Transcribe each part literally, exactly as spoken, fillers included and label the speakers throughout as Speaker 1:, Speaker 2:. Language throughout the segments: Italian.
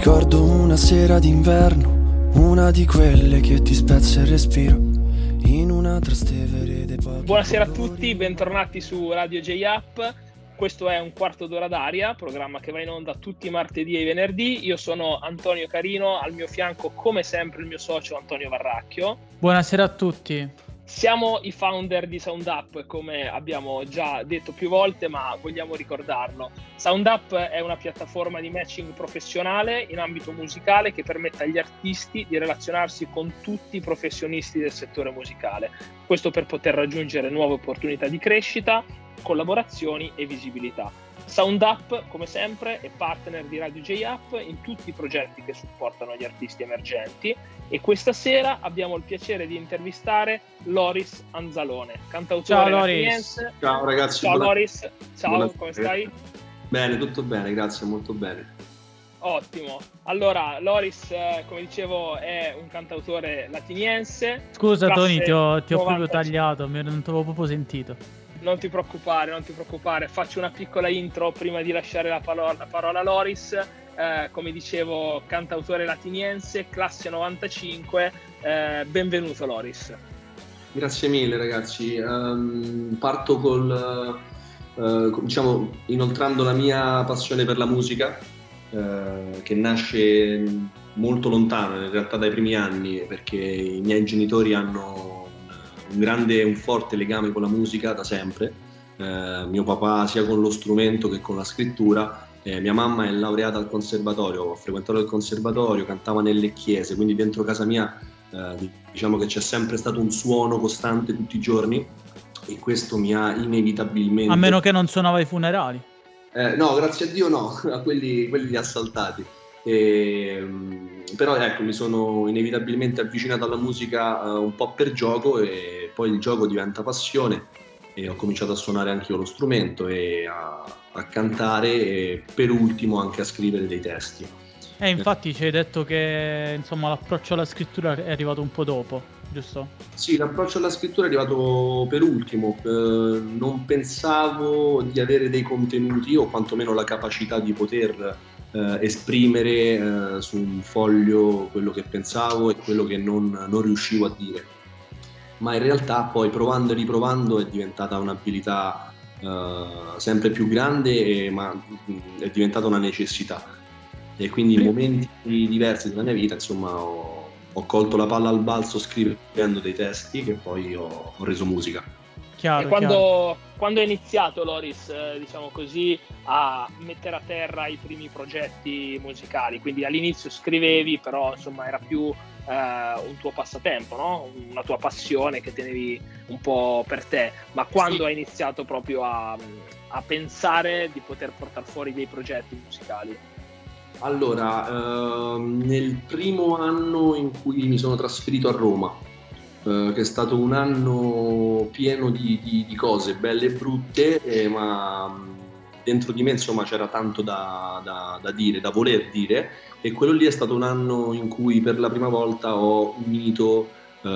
Speaker 1: Ricordo una sera d'inverno, una di quelle che ti spezza il respiro in una Trastevere dei pochi.
Speaker 2: Buonasera a tutti, bentornati su Radio J-Up. Questo è un quarto d'ora d'aria, programma che va in onda tutti i martedì e i venerdì. Io sono Antonio Carino, al mio fianco come sempre il mio socio Antonio Varracchio.
Speaker 3: Buonasera a tutti.
Speaker 2: Siamo i founder di SoundUp, come abbiamo già detto più volte, ma vogliamo ricordarlo. SoundUp è una piattaforma di matching professionale in ambito musicale che permette agli artisti di relazionarsi con tutti i professionisti del settore musicale. Questo per poter raggiungere nuove opportunità di crescita, collaborazioni e visibilità. SoundUp, come sempre, è partner di Radio J-Up in tutti i progetti che supportano gli artisti emergenti e questa sera abbiamo il piacere di intervistare Loris Anzalone, cantautore
Speaker 3: Ciao Loris.
Speaker 2: ateniense.
Speaker 4: Ciao ragazzi.
Speaker 2: Ciao
Speaker 4: buona...
Speaker 2: Loris, ciao,
Speaker 4: Buonasera.
Speaker 2: Come stai?
Speaker 4: Bene, tutto bene, grazie, molto bene.
Speaker 2: Ottimo. Allora, Loris, eh, come dicevo, è un cantautore latiniense.
Speaker 3: Scusa Tony,
Speaker 2: classe
Speaker 3: ti ho, ti ho proprio
Speaker 2: novantacinque.
Speaker 3: tagliato, mi- non ti avevo proprio sentito.
Speaker 2: Non ti preoccupare, non ti preoccupare. Faccio una piccola intro prima di lasciare la parola, la parola a Loris. Eh, come dicevo, cantautore latiniense, classe novantacinque. Eh, benvenuto Loris.
Speaker 4: Grazie mille ragazzi. Ehm, parto col, eh, diciamo, inoltrando la mia passione per la musica, eh, che nasce molto lontano, in realtà dai primi anni, perché i miei genitori hanno un grande, un forte legame con la musica da sempre. Eh, mio papà sia con lo strumento che con la scrittura. Eh, mia mamma è laureata al conservatorio, ho frequentato il conservatorio, cantava nelle chiese, quindi dentro casa mia eh, diciamo che c'è sempre stato un suono costante tutti i giorni e questo mi ha inevitabilmente...
Speaker 3: A meno che non suonava i funerali.
Speaker 4: Eh, no, grazie a Dio no, a quelli, quelli li ha saltati. E, però ecco, mi sono inevitabilmente avvicinato alla musica uh, un po' per gioco e poi il gioco diventa passione e ho cominciato a suonare anche io lo strumento e a, a cantare e per ultimo anche a scrivere dei testi.
Speaker 3: E infatti ci hai detto che insomma l'approccio alla scrittura è arrivato un po' dopo, giusto?
Speaker 4: Sì, l'approccio alla scrittura è arrivato per ultimo. Eh, non pensavo di avere dei contenuti o quantomeno la capacità di poter eh, esprimere eh, su un foglio quello che pensavo e quello che non, non riuscivo a dire. Ma in realtà poi provando e riprovando è diventata un'abilità eh, sempre più grande, e, ma mh, è diventata una necessità. E quindi in momenti diversi della mia vita, insomma, ho, ho colto la palla al balzo scrivendo dei testi che poi ho, ho reso musica.
Speaker 3: Chiaro,
Speaker 2: E quando,
Speaker 3: chiaro.
Speaker 2: quando è iniziato Loris, eh, diciamo così, a mettere a terra i primi progetti musicali? Quindi all'inizio scrivevi, però insomma era più eh, un tuo passatempo, no? Una tua passione che tenevi un po' per te. Ma quando
Speaker 4: Sì.
Speaker 2: hai iniziato proprio a, a pensare di poter portare fuori dei progetti musicali?
Speaker 4: Allora, ehm, nel primo anno in cui mi sono trasferito a Roma, eh, che è stato un anno pieno di, di, di cose belle e brutte, eh, ma mh, dentro di me insomma c'era tanto da, da, da dire, da voler dire, e quello lì è stato un anno in cui per la prima volta ho unito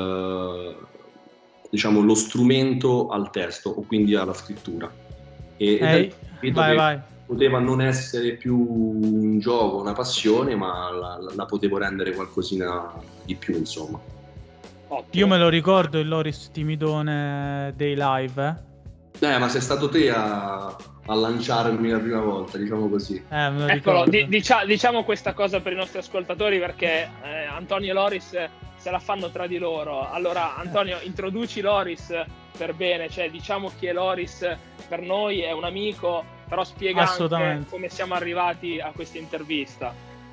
Speaker 4: eh, diciamo lo strumento al testo, o quindi alla scrittura. E, e da lì
Speaker 3: Ehi,
Speaker 4: ho capito
Speaker 3: vai
Speaker 4: che
Speaker 3: vai.
Speaker 4: poteva non essere più un gioco, una passione, ma la, la potevo rendere qualcosina di più, insomma.
Speaker 2: Ottimo.
Speaker 3: Io me lo ricordo il Loris timidone dei live, eh?
Speaker 4: Eh, ma sei stato te a, a lanciarmi la prima volta, diciamo così.
Speaker 3: Eh, me lo
Speaker 2: Eccolo,
Speaker 3: ricordo.
Speaker 2: di- dicia- diciamo questa cosa per i nostri ascoltatori perché eh, Antonio e Loris se la fanno tra di loro. Allora Antonio, introduci Loris per bene, cioè diciamo chi è Loris per noi, è un amico, però spiega anche
Speaker 3: Assolutamente.
Speaker 2: come siamo arrivati a questa intervista.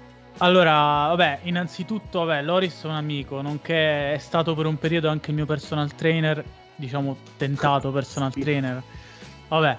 Speaker 3: Allora, vabbè, innanzitutto, vabbè, Loris è un amico, nonché è stato per un periodo anche il mio personal trainer, diciamo tentato personal trainer. Vabbè,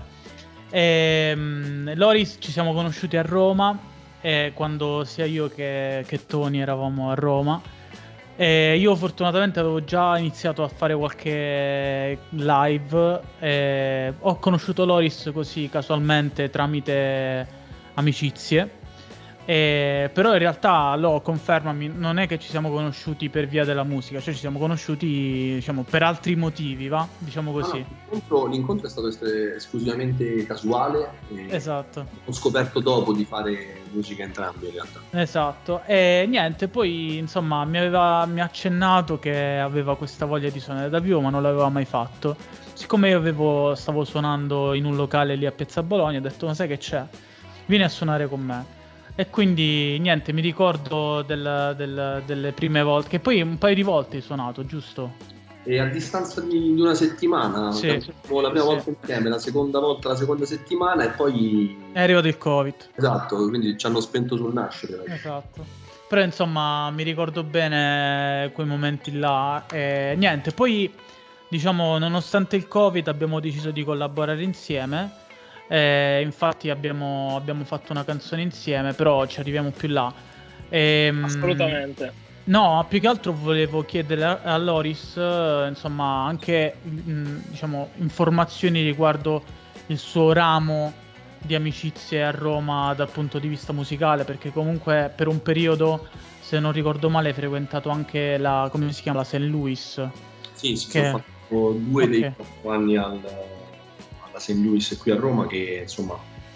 Speaker 3: ehm, Loris ci siamo conosciuti a Roma, eh, quando sia io che, che Tony eravamo a Roma. E io fortunatamente avevo già iniziato a fare qualche live, e ho conosciuto Loris così casualmente tramite amicizie. E, però in realtà lo confermami, non è che ci siamo conosciuti per via della musica, cioè ci siamo conosciuti, diciamo, per altri motivi, va? Diciamo così.
Speaker 4: Ah, no, l'incontro, l'incontro è stato est- esclusivamente casuale. E
Speaker 3: Esatto.
Speaker 4: ho scoperto dopo di fare musica entrambi in realtà.
Speaker 3: Esatto, e niente, poi insomma mi aveva mi ha accennato che aveva questa voglia di suonare da vivo, ma non l'aveva mai fatto. Siccome io avevo, stavo suonando in un locale lì a Piazza Bologna, ho detto, ma sai che c'è? Vieni a suonare con me. E quindi niente, mi ricordo del, del, delle prime volte, che poi un paio di volte hai suonato, giusto?
Speaker 4: E a distanza di, di una settimana,
Speaker 3: Sì,
Speaker 4: la prima
Speaker 3: sì.
Speaker 4: volta insieme, la seconda volta la seconda settimana e poi...
Speaker 3: È arrivato il Covid.
Speaker 4: Esatto, quindi ci hanno spento sul nascere.
Speaker 3: Esatto. Però insomma mi ricordo bene quei momenti là e niente, poi diciamo nonostante il Covid abbiamo deciso di collaborare insieme. Eh, infatti abbiamo, abbiamo fatto una canzone insieme, però ci arriviamo più là. Ehm,
Speaker 2: Assolutamente.
Speaker 3: No, più che altro volevo chiedere a, a Loris, eh, insomma, anche mh, diciamo informazioni riguardo il suo ramo di amicizie a Roma dal punto di vista musicale, perché comunque per un periodo, se non ricordo male, hai frequentato anche la, come si chiama, la Saint Louis.
Speaker 4: Sì, sì,
Speaker 3: Che-
Speaker 4: ho fatto due
Speaker 3: Ok.
Speaker 4: dei quattro anni al, alla Saint Louis qui a Roma che insomma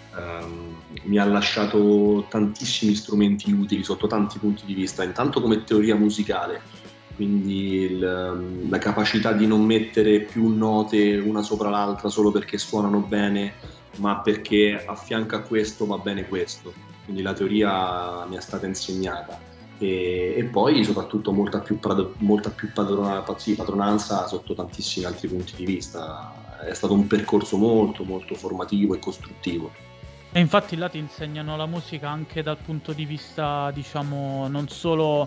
Speaker 4: ehm, mi ha lasciato tantissimi strumenti utili sotto tanti punti di vista, intanto come teoria musicale, quindi il, la capacità di non mettere più note una sopra l'altra solo perché suonano bene, ma perché a fianco a questo va bene questo, quindi la teoria mi è stata insegnata. E, e poi soprattutto molta più, prado- molta più padrona- sì, padronanza sotto tantissimi altri punti di vista. È stato un percorso molto molto formativo e costruttivo.
Speaker 3: E infatti là ti insegnano la musica anche dal punto di vista, diciamo, non solo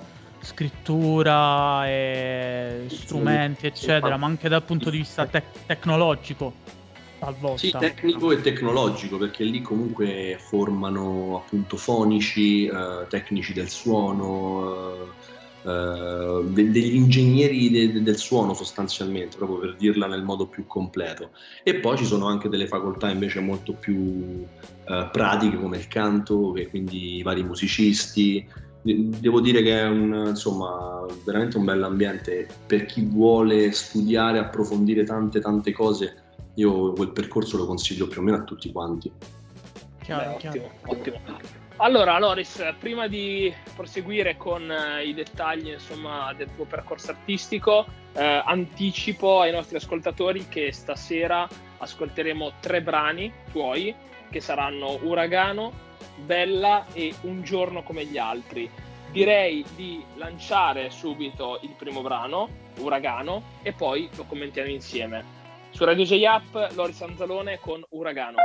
Speaker 3: scrittura e strumenti, eccetera, ma anche dal punto di vista tec- tecnologico, talvolta.
Speaker 4: Sì, tecnico e tecnologico, perché lì comunque formano appunto fonici, eh, tecnici del suono, eh, eh, de- degli ingegneri de- de- del suono sostanzialmente, proprio per dirla nel modo più completo. E poi ci sono anche delle facoltà invece molto più eh, pratiche come il canto, e quindi i vari musicisti. De- Devo dire che è un, insomma, veramente un bell'ambiente per chi vuole studiare, approfondire tante tante cose. Io quel percorso lo consiglio più o meno a tutti quanti.
Speaker 3: Chiaro,
Speaker 2: Beh,
Speaker 3: chiaro.
Speaker 2: ottimo, ottimo. Allora, Loris, prima di proseguire con eh, i dettagli, insomma, del tuo percorso artistico, eh, anticipo ai nostri ascoltatori che stasera ascolteremo tre brani tuoi, che saranno Uragano, Bella e Un giorno come gli altri. Direi di lanciare subito il primo brano, Uragano, e poi lo commentiamo insieme. Su Radio J-Up, Loris Anzalone con Uragano.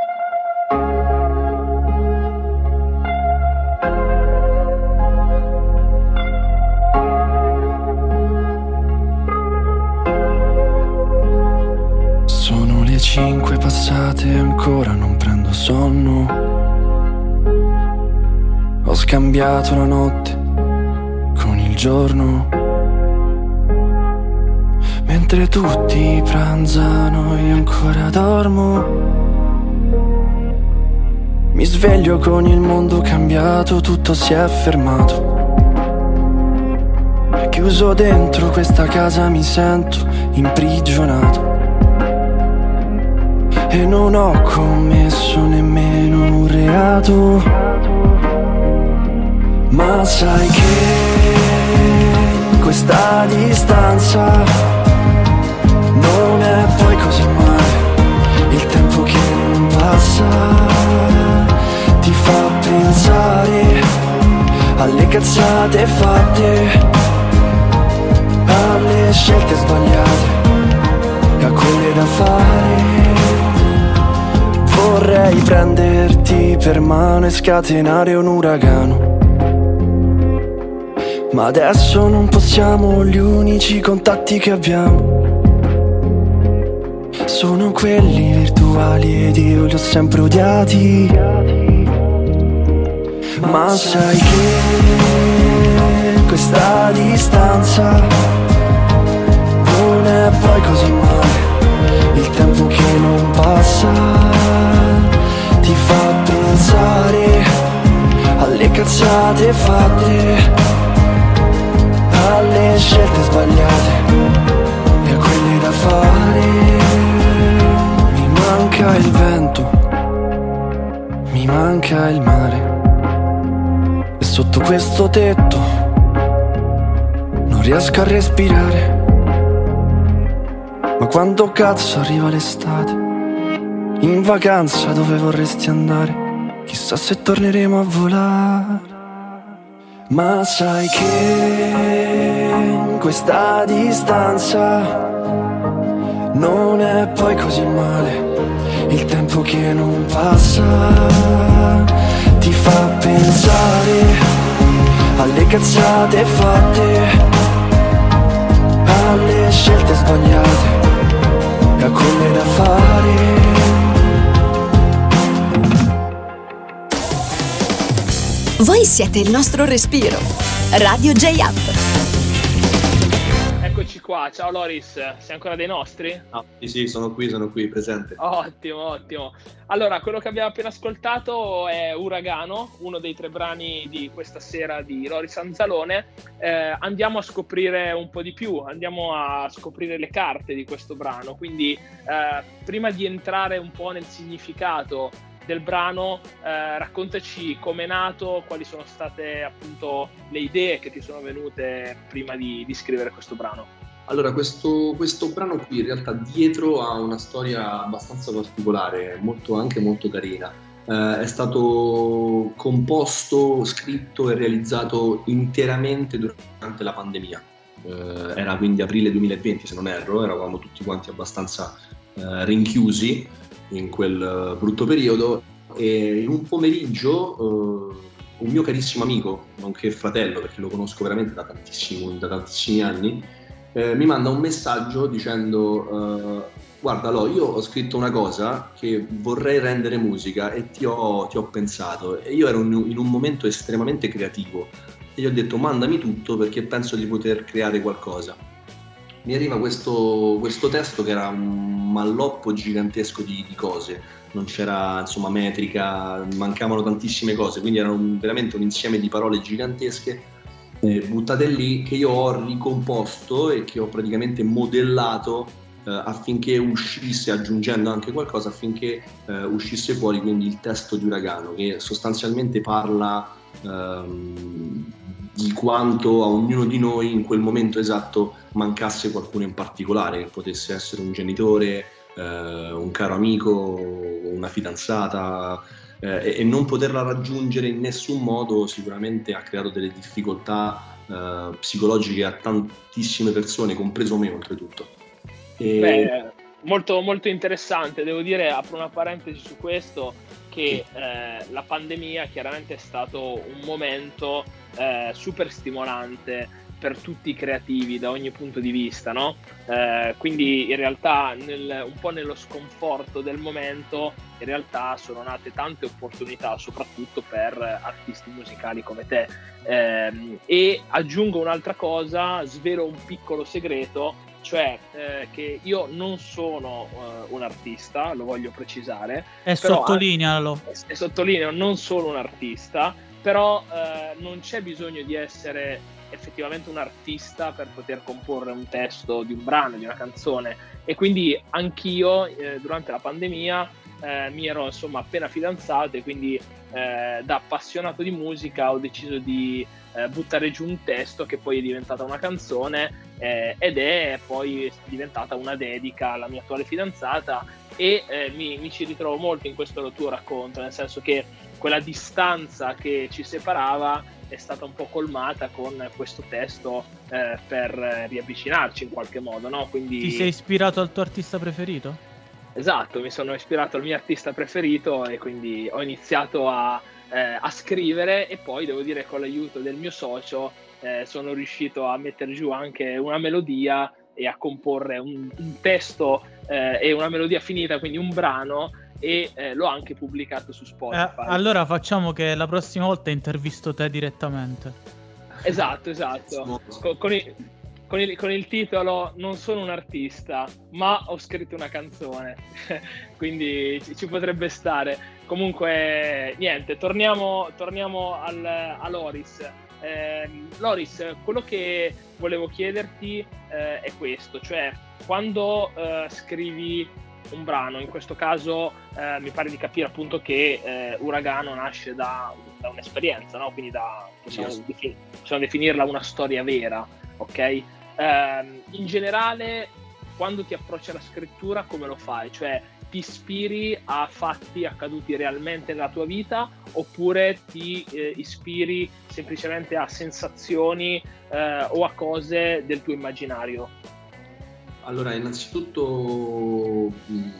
Speaker 1: Sono le cinque passate e ancora non prendo sonno. Ho scambiato la notte con il giorno. Mentre tutti pranzano io ancora dormo. Mi sveglio con il mondo cambiato, tutto si è fermato. Chiuso dentro questa casa mi sento imprigionato. E non ho commesso nemmeno un reato. Ma sai che questa distanza non è poi così male. Il tempo che non passa ti fa pensare alle cazzate fatte, alle scelte sbagliate e a quelle da fare. Vorrei prenderti per mano e scatenare un uragano, ma adesso non possiamo, gli unici contatti che abbiamo sono quelli virtuali ed io li ho sempre odiati. Ma sai che questa distanza non è poi così male. Il tempo che non passa ti fa pensare alle cazzate fatte, alle scelte sbagliate e a quelle da fare. Mi manca il vento, mi manca il mare, e sotto questo tetto non riesco a respirare. Ma quando cazzo arriva l'estate? In vacanza dove vorresti andare? Chissà se torneremo a volare. Ma sai che in questa distanza non è poi così male. Il tempo che non passa ti fa pensare alle cazzate fatte, alle scelte sbagliate e a quelle da fare.
Speaker 5: Voi siete il nostro respiro. Radio J-Up.
Speaker 2: Eccoci qua, ciao Loris, sei ancora dei nostri?
Speaker 4: Ah, sì, sì, sono qui, sono qui, presente.
Speaker 2: Ottimo, ottimo. Allora, quello che abbiamo appena ascoltato è Uragano, uno dei tre brani di questa sera di Loris Anzalone. Eh, andiamo a scoprire un po' di più, andiamo a scoprire le carte di questo brano, quindi eh, prima di entrare un po' nel significato del brano, eh, raccontaci com'è nato, quali sono state appunto le idee che ti sono venute prima di, di scrivere questo brano.
Speaker 4: Allora, questo, questo brano qui in realtà dietro ha una storia abbastanza particolare, molto, anche molto carina. Eh, è stato composto, scritto e realizzato interamente durante la pandemia. Eh, era quindi aprile duemilaventi, se non erro, eravamo tutti quanti abbastanza eh, rinchiusi in quel brutto periodo, e in un pomeriggio eh, un mio carissimo amico, nonché fratello, perché lo conosco veramente da tantissimo, da tantissimi anni, eh, mi manda un messaggio dicendo eh, guarda Lo, io ho scritto una cosa che vorrei rendere musica e ti ho, ti ho pensato, e io ero in un momento estremamente creativo e gli ho detto mandami tutto perché penso di poter creare qualcosa. Mi arriva questo, questo testo che era un malloppo gigantesco di, di cose, non c'era insomma metrica, mancavano tantissime cose, quindi era un, veramente un insieme di parole gigantesche eh, buttate lì, che io ho ricomposto e che ho praticamente modellato eh, affinché uscisse, aggiungendo anche qualcosa, affinché eh, uscisse fuori quindi il testo di Uragano, che sostanzialmente parla ehm, di quanto a ognuno di noi in quel momento esatto mancasse qualcuno in particolare, che potesse essere un genitore, eh, un caro amico, una fidanzata, eh, e, e non poterla raggiungere in nessun modo sicuramente ha creato delle difficoltà eh, psicologiche a tantissime persone, compreso me oltretutto. E...
Speaker 2: Beh, molto, molto interessante, devo dire, apro una parentesi su questo, che eh, la pandemia chiaramente è stato un momento eh, super stimolante per tutti i creativi da ogni punto di vista, no? Eh, quindi in realtà nel, un po' nello sconforto del momento in realtà sono nate tante opportunità, soprattutto per artisti musicali come te. Eh, e aggiungo un'altra cosa, svelo un piccolo segreto, cioè eh, che io non sono uh, un artista, lo voglio precisare.
Speaker 3: E sottolinealo.
Speaker 2: E, e sottolineo, non sono un artista, però eh, non c'è bisogno di essere effettivamente un artista per poter comporre un testo di un brano, di una canzone, e quindi anch'io eh, durante la pandemia eh, mi ero insomma appena fidanzato, e quindi eh, da appassionato di musica ho deciso di eh, buttare giù un testo che poi è diventata una canzone, eh, ed è poi diventata una dedica alla mia attuale fidanzata, e eh, mi, mi ci ritrovo molto in questo tuo racconto, nel senso che quella distanza che ci separava è stata un po' colmata con questo testo eh, per riavvicinarci in qualche modo, no? Quindi...
Speaker 3: Ti sei ispirato al tuo artista preferito?
Speaker 2: Esatto, mi sono ispirato al mio artista preferito e quindi ho iniziato a, eh, a scrivere, e poi devo dire con l'aiuto del mio socio eh, sono riuscito a mettere giù anche una melodia e a comporre un, un testo eh, e una melodia finita, quindi un brano, e eh, l'ho anche pubblicato su Spotify.
Speaker 3: Eh, allora facciamo che la prossima volta intervisto te direttamente.
Speaker 2: Esatto, esatto. Con, con, il, con, il, con il titolo "Non sono un artista, ma ho scritto una canzone". Quindi ci, ci potrebbe stare. Comunque, niente, torniamo, torniamo al, a Loris. Eh, Loris, quello che volevo chiederti eh, è questo, cioè quando eh, scrivi un brano, in questo caso eh, mi pare di capire appunto che eh, Uragano nasce da, da un'esperienza, no? Quindi da, possiamo, yes. defin- possiamo definirla una storia vera, ok? Eh, in generale, quando ti approcci alla scrittura, come lo fai? Cioè, ti ispiri a fatti accaduti realmente nella tua vita oppure ti eh, ispiri semplicemente a sensazioni eh, o a cose del tuo immaginario?
Speaker 4: Allora, innanzitutto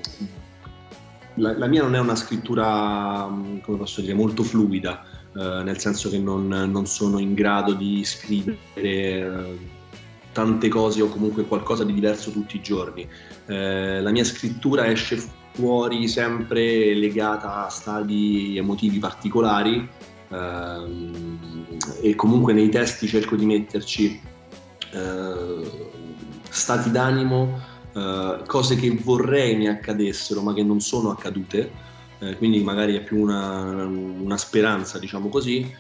Speaker 4: la, la mia non è una scrittura, come posso dire, molto fluida, eh, nel senso che non, non sono in grado di scrivere eh, tante cose o comunque qualcosa di diverso tutti i giorni. Eh, la mia scrittura esce fuori sempre legata a stadi emotivi particolari, ehm, e comunque nei testi cerco di metterci eh, stati d'animo, eh, cose che vorrei mi accadessero ma che non sono accadute, eh, quindi magari è più una, una speranza, diciamo così,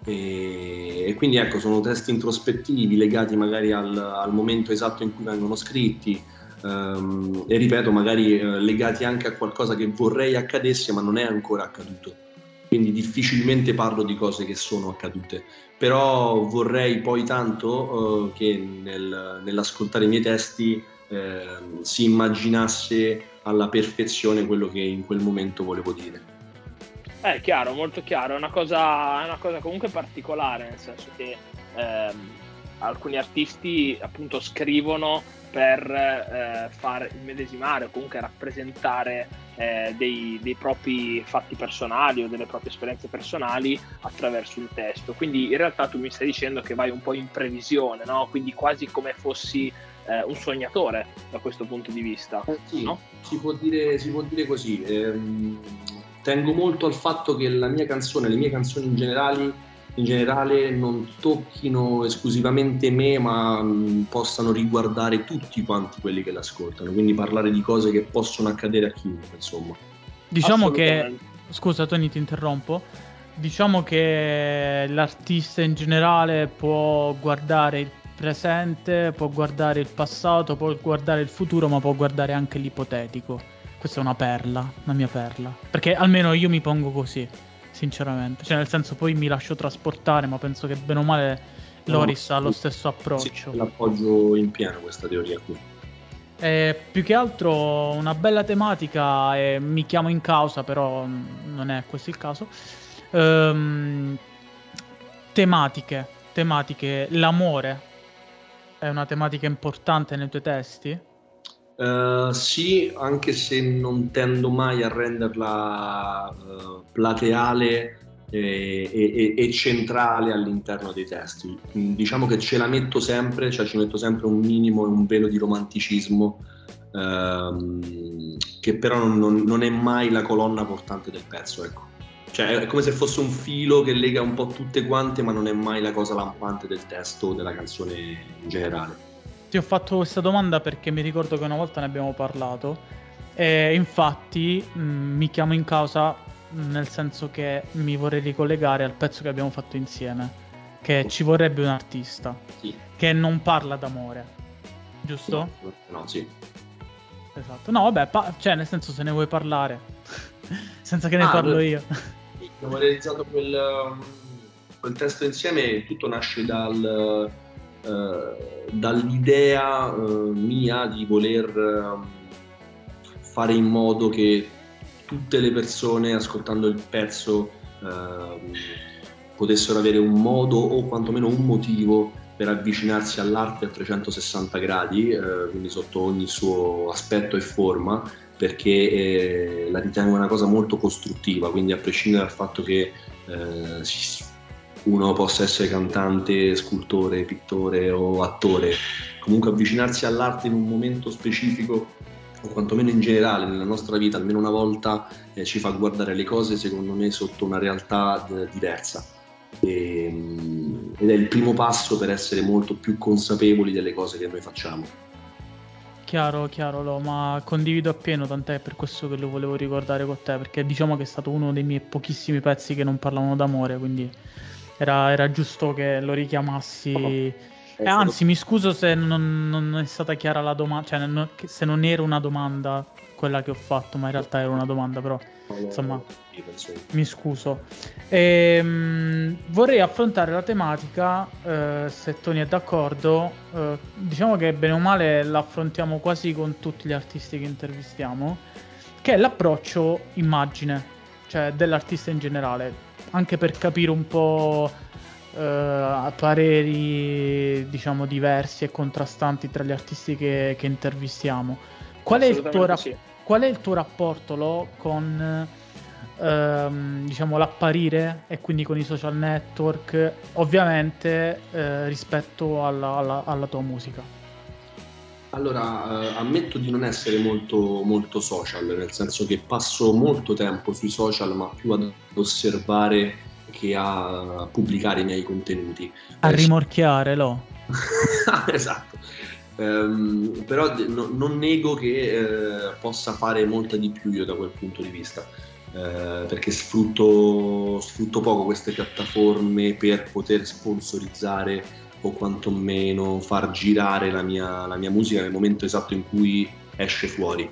Speaker 4: e, e quindi ecco, sono testi introspettivi legati magari al, al momento esatto in cui vengono scritti. Um, e ripeto, magari uh, legati anche a qualcosa che vorrei accadesse ma non è ancora accaduto, quindi difficilmente parlo di cose che sono accadute, però vorrei poi tanto uh, che nel, nell'ascoltare i miei testi uh, si immaginasse alla perfezione quello che in quel momento volevo dire.
Speaker 2: È chiaro, molto chiaro, è una cosa, è una cosa comunque particolare, nel senso che ehm, alcuni artisti appunto scrivono per eh, far immedesimare o comunque rappresentare eh, dei, dei propri fatti personali o delle proprie esperienze personali attraverso un testo. Quindi in realtà tu mi stai dicendo che vai un po' in previsione, no? Quindi quasi come fossi eh, un sognatore da questo punto di vista.
Speaker 4: Eh, sì,
Speaker 2: no?
Speaker 4: si può dire, si può dire così. Ehm, tengo molto al fatto che la mia canzone, le mie canzoni in generale in generale non tocchino esclusivamente me, ma mh, possano riguardare tutti quanti quelli che l'ascoltano, quindi parlare di cose che possono accadere a chiunque, insomma.
Speaker 3: Diciamo che, scusa Tony, ti interrompo, diciamo che l'artista in generale può guardare il presente, può guardare il passato, può guardare il futuro, ma può guardare anche l'ipotetico. Questa è una perla, una mia perla, perché almeno io mi pongo così, sinceramente, cioè nel senso poi mi lascio trasportare, ma penso che bene o male Loris no, ha lo stesso approccio.
Speaker 4: Sì, l'appoggio in pieno questa teoria qui.
Speaker 3: Eh, più che altro una bella tematica, e mi chiamo in causa, però non è questo il caso. Ehm, tematiche, tematiche, l'amore è una tematica importante nei tuoi testi?
Speaker 4: Uh, sì, anche se non tendo mai a renderla uh, plateale e, e, e centrale all'interno dei testi. Diciamo che ce la metto sempre, cioè ci metto sempre un minimo e un velo di romanticismo, uh, che però non, non è mai la colonna portante del pezzo, ecco. Cioè è come se fosse un filo che lega un po' tutte quante, ma non è mai la cosa lampante del testo o della canzone in generale.
Speaker 3: Ti ho fatto questa domanda perché mi ricordo che una volta ne abbiamo parlato e infatti mh, mi chiamo in causa nel senso che mi vorrei ricollegare al pezzo che abbiamo fatto insieme, che ci vorrebbe un artista
Speaker 4: sì. che
Speaker 3: non parla d'amore, giusto?
Speaker 4: No, no sì.
Speaker 3: Esatto. No, vabbè, pa- cioè nel senso, se ne vuoi parlare senza che ne
Speaker 4: ah,
Speaker 3: parlo
Speaker 4: noi,
Speaker 3: io.
Speaker 4: Abbiamo realizzato quel, quel testo insieme, tutto nasce dal... Uh, dall'idea uh, mia di voler uh, fare in modo che tutte le persone ascoltando il pezzo uh, potessero avere un modo o quantomeno un motivo per avvicinarsi all'arte a trecentosessanta gradi, uh, quindi sotto ogni suo aspetto e forma, perché eh, la ritengo una cosa molto costruttiva, quindi a prescindere dal fatto che uh, si uno possa essere cantante, scultore, pittore o attore, comunque avvicinarsi all'arte in un momento specifico o quantomeno in generale nella nostra vita almeno una volta eh, ci fa guardare le cose secondo me sotto una realtà d- diversa e, ed è il primo passo per essere molto più consapevoli delle cose che noi facciamo.
Speaker 3: chiaro, chiaro, lo, ma condivido appieno, tant'è per questo che lo volevo ricordare con te, perché diciamo che è stato uno dei miei pochissimi pezzi che non parlavano d'amore, quindi era, era giusto che lo richiamassi.
Speaker 4: Oh,
Speaker 3: e anzi, mi scuso se non, non è stata chiara la domanda, cioè non, se non era una domanda quella che ho fatto, ma in realtà era una domanda, però insomma mi scuso. E, mh, vorrei affrontare la tematica, eh, se Tony è d'accordo, eh, diciamo che bene o male l'affrontiamo quasi con tutti gli artisti che intervistiamo, che è l'approccio immagine, cioè dell'artista in generale, anche per capire un po' eh, pareri diciamo diversi e contrastanti tra gli artisti che, che intervistiamo. Qual è il tuo rap- sì. Qual è il tuo rapporto, Lo, con ehm, diciamo l'apparire e quindi con i social network, ovviamente eh, rispetto alla, alla, alla tua musica?
Speaker 4: Allora, eh, ammetto di non essere molto, molto social, nel senso che passo molto tempo sui social, ma più ad osservare che a pubblicare i miei contenuti.
Speaker 3: A eh, rimorchiare, Lo.
Speaker 4: Esatto. Um, però no, non nego che eh, possa fare molta di più io da quel punto di vista, eh, perché sfrutto, sfrutto poco queste piattaforme per poter sponsorizzare o quantomeno far girare la mia, la mia musica nel momento esatto in cui esce fuori.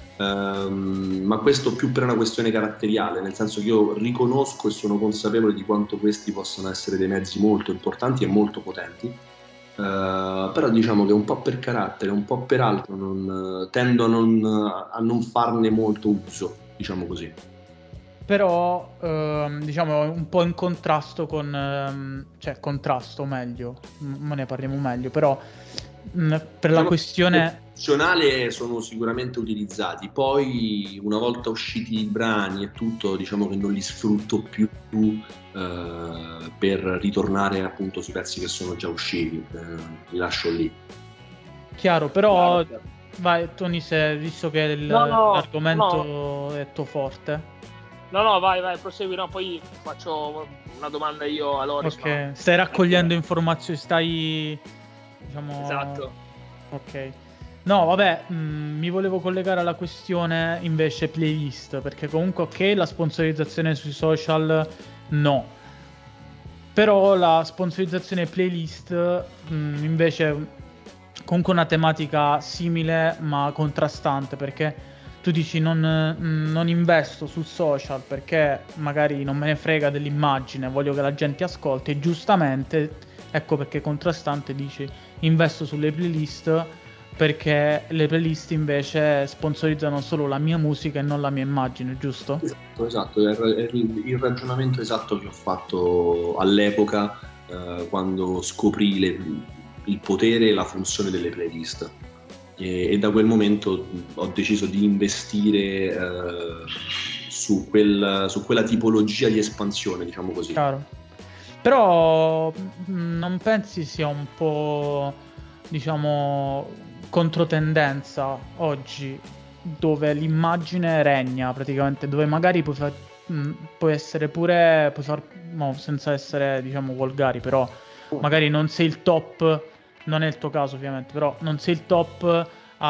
Speaker 4: Um, ma questo più per una questione caratteriale, nel senso che io riconosco e sono consapevole di quanto questi possano essere dei mezzi molto importanti e molto potenti. Uh, però diciamo che un po' per carattere, un po' per altro non, tendo a non, a non farne molto uso, diciamo così.
Speaker 3: Però ehm, diciamo un po' in contrasto con ehm, cioè contrasto meglio, ma ne parliamo meglio, però mh, per diciamo la questione
Speaker 4: funzionale sono sicuramente utilizzati, poi una volta usciti i brani e tutto, diciamo che non li sfrutto più Uh, per ritornare appunto sui pezzi che sono già usciti, uh, li lascio lì.
Speaker 3: Chiaro, però chiaro, chiaro. Vai Tony, se visto che il, no, no, l'argomento no. è tuo forte.
Speaker 2: No, no, vai, vai, prosegui, no, poi faccio una domanda io a Loris.
Speaker 3: Ok, ma... stai raccogliendo eh, informazioni, stai diciamo...
Speaker 2: Esatto.
Speaker 3: Ok. No, vabbè, mh, mi volevo collegare alla questione invece playlist, perché comunque ok, la sponsorizzazione sui social no, però la sponsorizzazione playlist mh, invece comunque una tematica simile ma contrastante, perché tu dici non, mh, non investo sul social perché magari non me ne frega dell'immagine, voglio che la gente ascolti, e giustamente, ecco perché contrastante, dici investo sulle playlist perché le playlist invece sponsorizzano solo la mia musica e non la mia immagine, giusto?
Speaker 4: Esatto, esatto, è il ragionamento esatto che ho fatto all'epoca eh, quando scoprì le, il potere e la funzione delle playlist, e, e da quel momento ho deciso di investire eh, su, quel, su quella tipologia di espansione, diciamo così.
Speaker 3: Chiaro. Però non pensi sia un po', diciamo, controtendenza oggi, dove l'immagine regna praticamente, dove magari puoi, far, mh, puoi essere pure, puoi far, no, senza essere diciamo volgari, però magari non sei il top, non è il tuo caso ovviamente, però non sei il top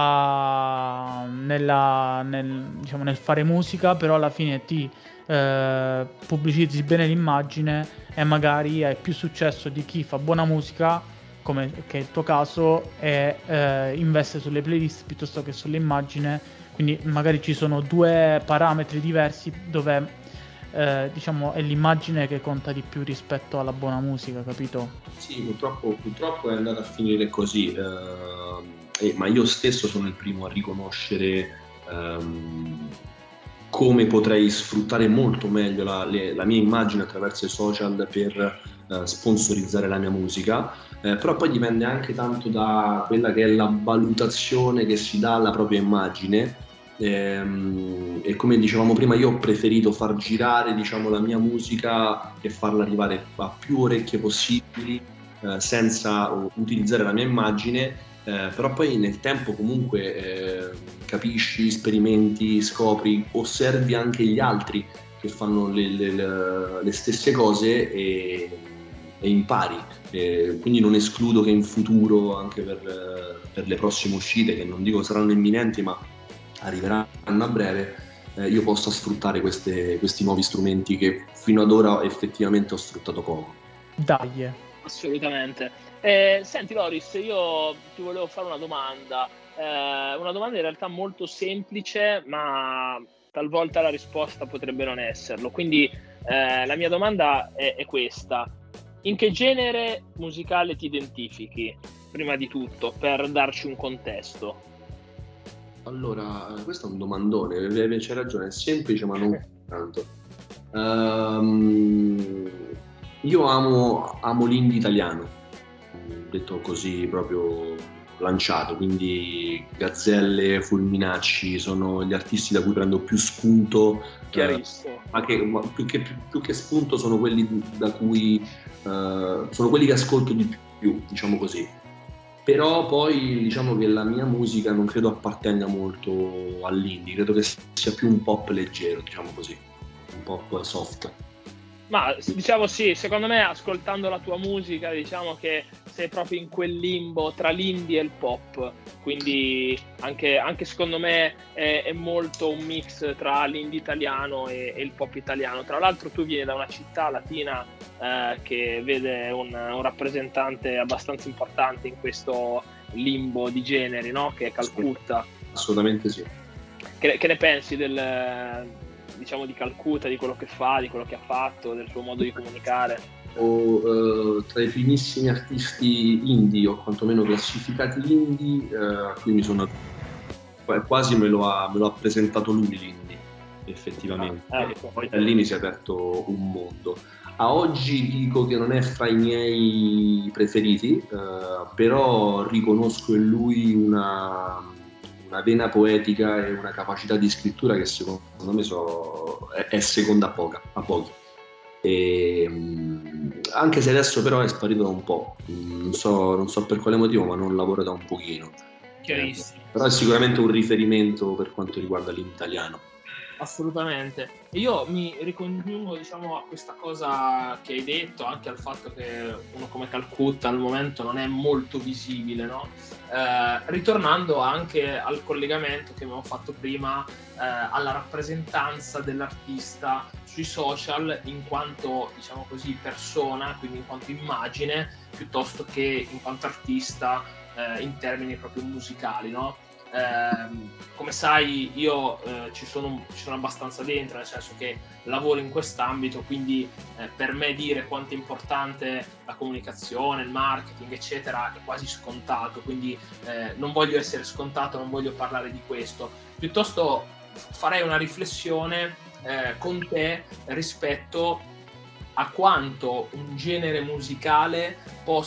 Speaker 3: a, nella, nel, diciamo, nel fare musica, però alla fine ti eh, pubblicizzi bene l'immagine e magari hai più successo di chi fa buona musica, come che è il tuo caso, e eh, investe sulle playlist piuttosto che sull'immagine. Quindi magari ci sono due parametri diversi dove eh, diciamo è l'immagine che conta di più rispetto alla buona musica, capito?
Speaker 4: Sì, purtroppo, purtroppo è andata a finire così, eh, eh, ma io stesso sono il primo a riconoscere ehm, come potrei sfruttare molto meglio la, le, la mia immagine attraverso i social per eh, sponsorizzare la mia musica. Eh, però poi dipende anche tanto da quella che è la valutazione che si dà alla propria immagine, ehm, e come dicevamo prima io ho preferito far girare diciamo la mia musica e farla arrivare a più orecchie possibili eh, senza utilizzare la mia immagine, eh, però poi nel tempo comunque eh, capisci, sperimenti, scopri, osservi anche gli altri che fanno le, le, le stesse cose e e impari, e quindi non escludo che in futuro, anche per, per le prossime uscite, che non dico saranno imminenti ma arriveranno a breve, eh, io possa sfruttare queste, questi nuovi strumenti che fino ad ora effettivamente ho sfruttato poco.
Speaker 3: Dai.
Speaker 2: Assolutamente. Eh, senti Loris, io ti volevo fare una domanda, eh, una domanda in realtà molto semplice, ma talvolta la risposta potrebbe non esserlo. Quindi eh, la mia domanda è, è questa: in che genere musicale ti identifichi, prima di tutto, per darci un contesto?
Speaker 4: Allora, questo è un domandone, c'è ragione, è semplice ma non tanto. Um, io amo, amo l'indie italiano, detto così proprio lanciato, quindi Gazzelle, Fulminacci sono gli artisti da cui prendo più spunto.
Speaker 2: Chiarissimo.
Speaker 4: Eh, anche, ma più, che, più, più che spunto sono quelli da cui eh, sono quelli che ascolto di più, diciamo così. Però poi diciamo che la mia musica non credo appartenga molto all'indie, credo che sia più un pop leggero, diciamo così, un pop soft.
Speaker 2: Ma diciamo sì, secondo me ascoltando la tua musica diciamo che sei proprio in quel limbo tra l'indie e il pop, quindi anche, anche secondo me è, è molto un mix tra l'indie italiano e, e il pop italiano. Tra l'altro tu vieni da una città latina eh, che vede un, un rappresentante abbastanza importante in questo limbo di generi, no? Che è Calcutta.
Speaker 4: Assolutamente sì.
Speaker 2: Che, che ne pensi del... diciamo di Calcutta, di quello che fa, di quello che ha fatto, del suo modo di comunicare?
Speaker 4: O, uh, tra i primissimi artisti indie, o quantomeno classificati indie, uh, a cui mi sono quasi me lo ha, me lo ha presentato lui l'indie, effettivamente.
Speaker 2: Ah, ecco.
Speaker 4: E poi da lì mi si è aperto un mondo. A oggi dico che non è fra i miei preferiti, uh, però riconosco in lui una una vena poetica e una capacità di scrittura che secondo me so, è, è seconda a poca, a pochi. E, mh, anche se adesso però è sparito da un po', mh, non so, non so per quale motivo, ma non lavora da un pochino.
Speaker 2: Chiarissimo.
Speaker 4: Eh, però è sicuramente un riferimento per quanto riguarda l'italiano.
Speaker 2: Assolutamente. Io mi ricongiungo, diciamo, a questa cosa che hai detto, anche al fatto che uno come Calcutta al momento non è molto visibile, no? Eh, ritornando anche al collegamento che abbiamo fatto prima, eh, alla rappresentanza dell'artista sui social in quanto, diciamo così, persona, quindi in quanto immagine, piuttosto che in quanto artista eh, in termini proprio musicali, no? Eh, come sai io eh, ci, sono, ci sono abbastanza dentro, nel senso che lavoro in quest'ambito, quindi eh, per me dire quanto è importante la comunicazione, il marketing eccetera è quasi scontato, quindi eh, non voglio essere scontato, non voglio parlare di questo, piuttosto farei una riflessione eh, con te rispetto a quanto un genere musicale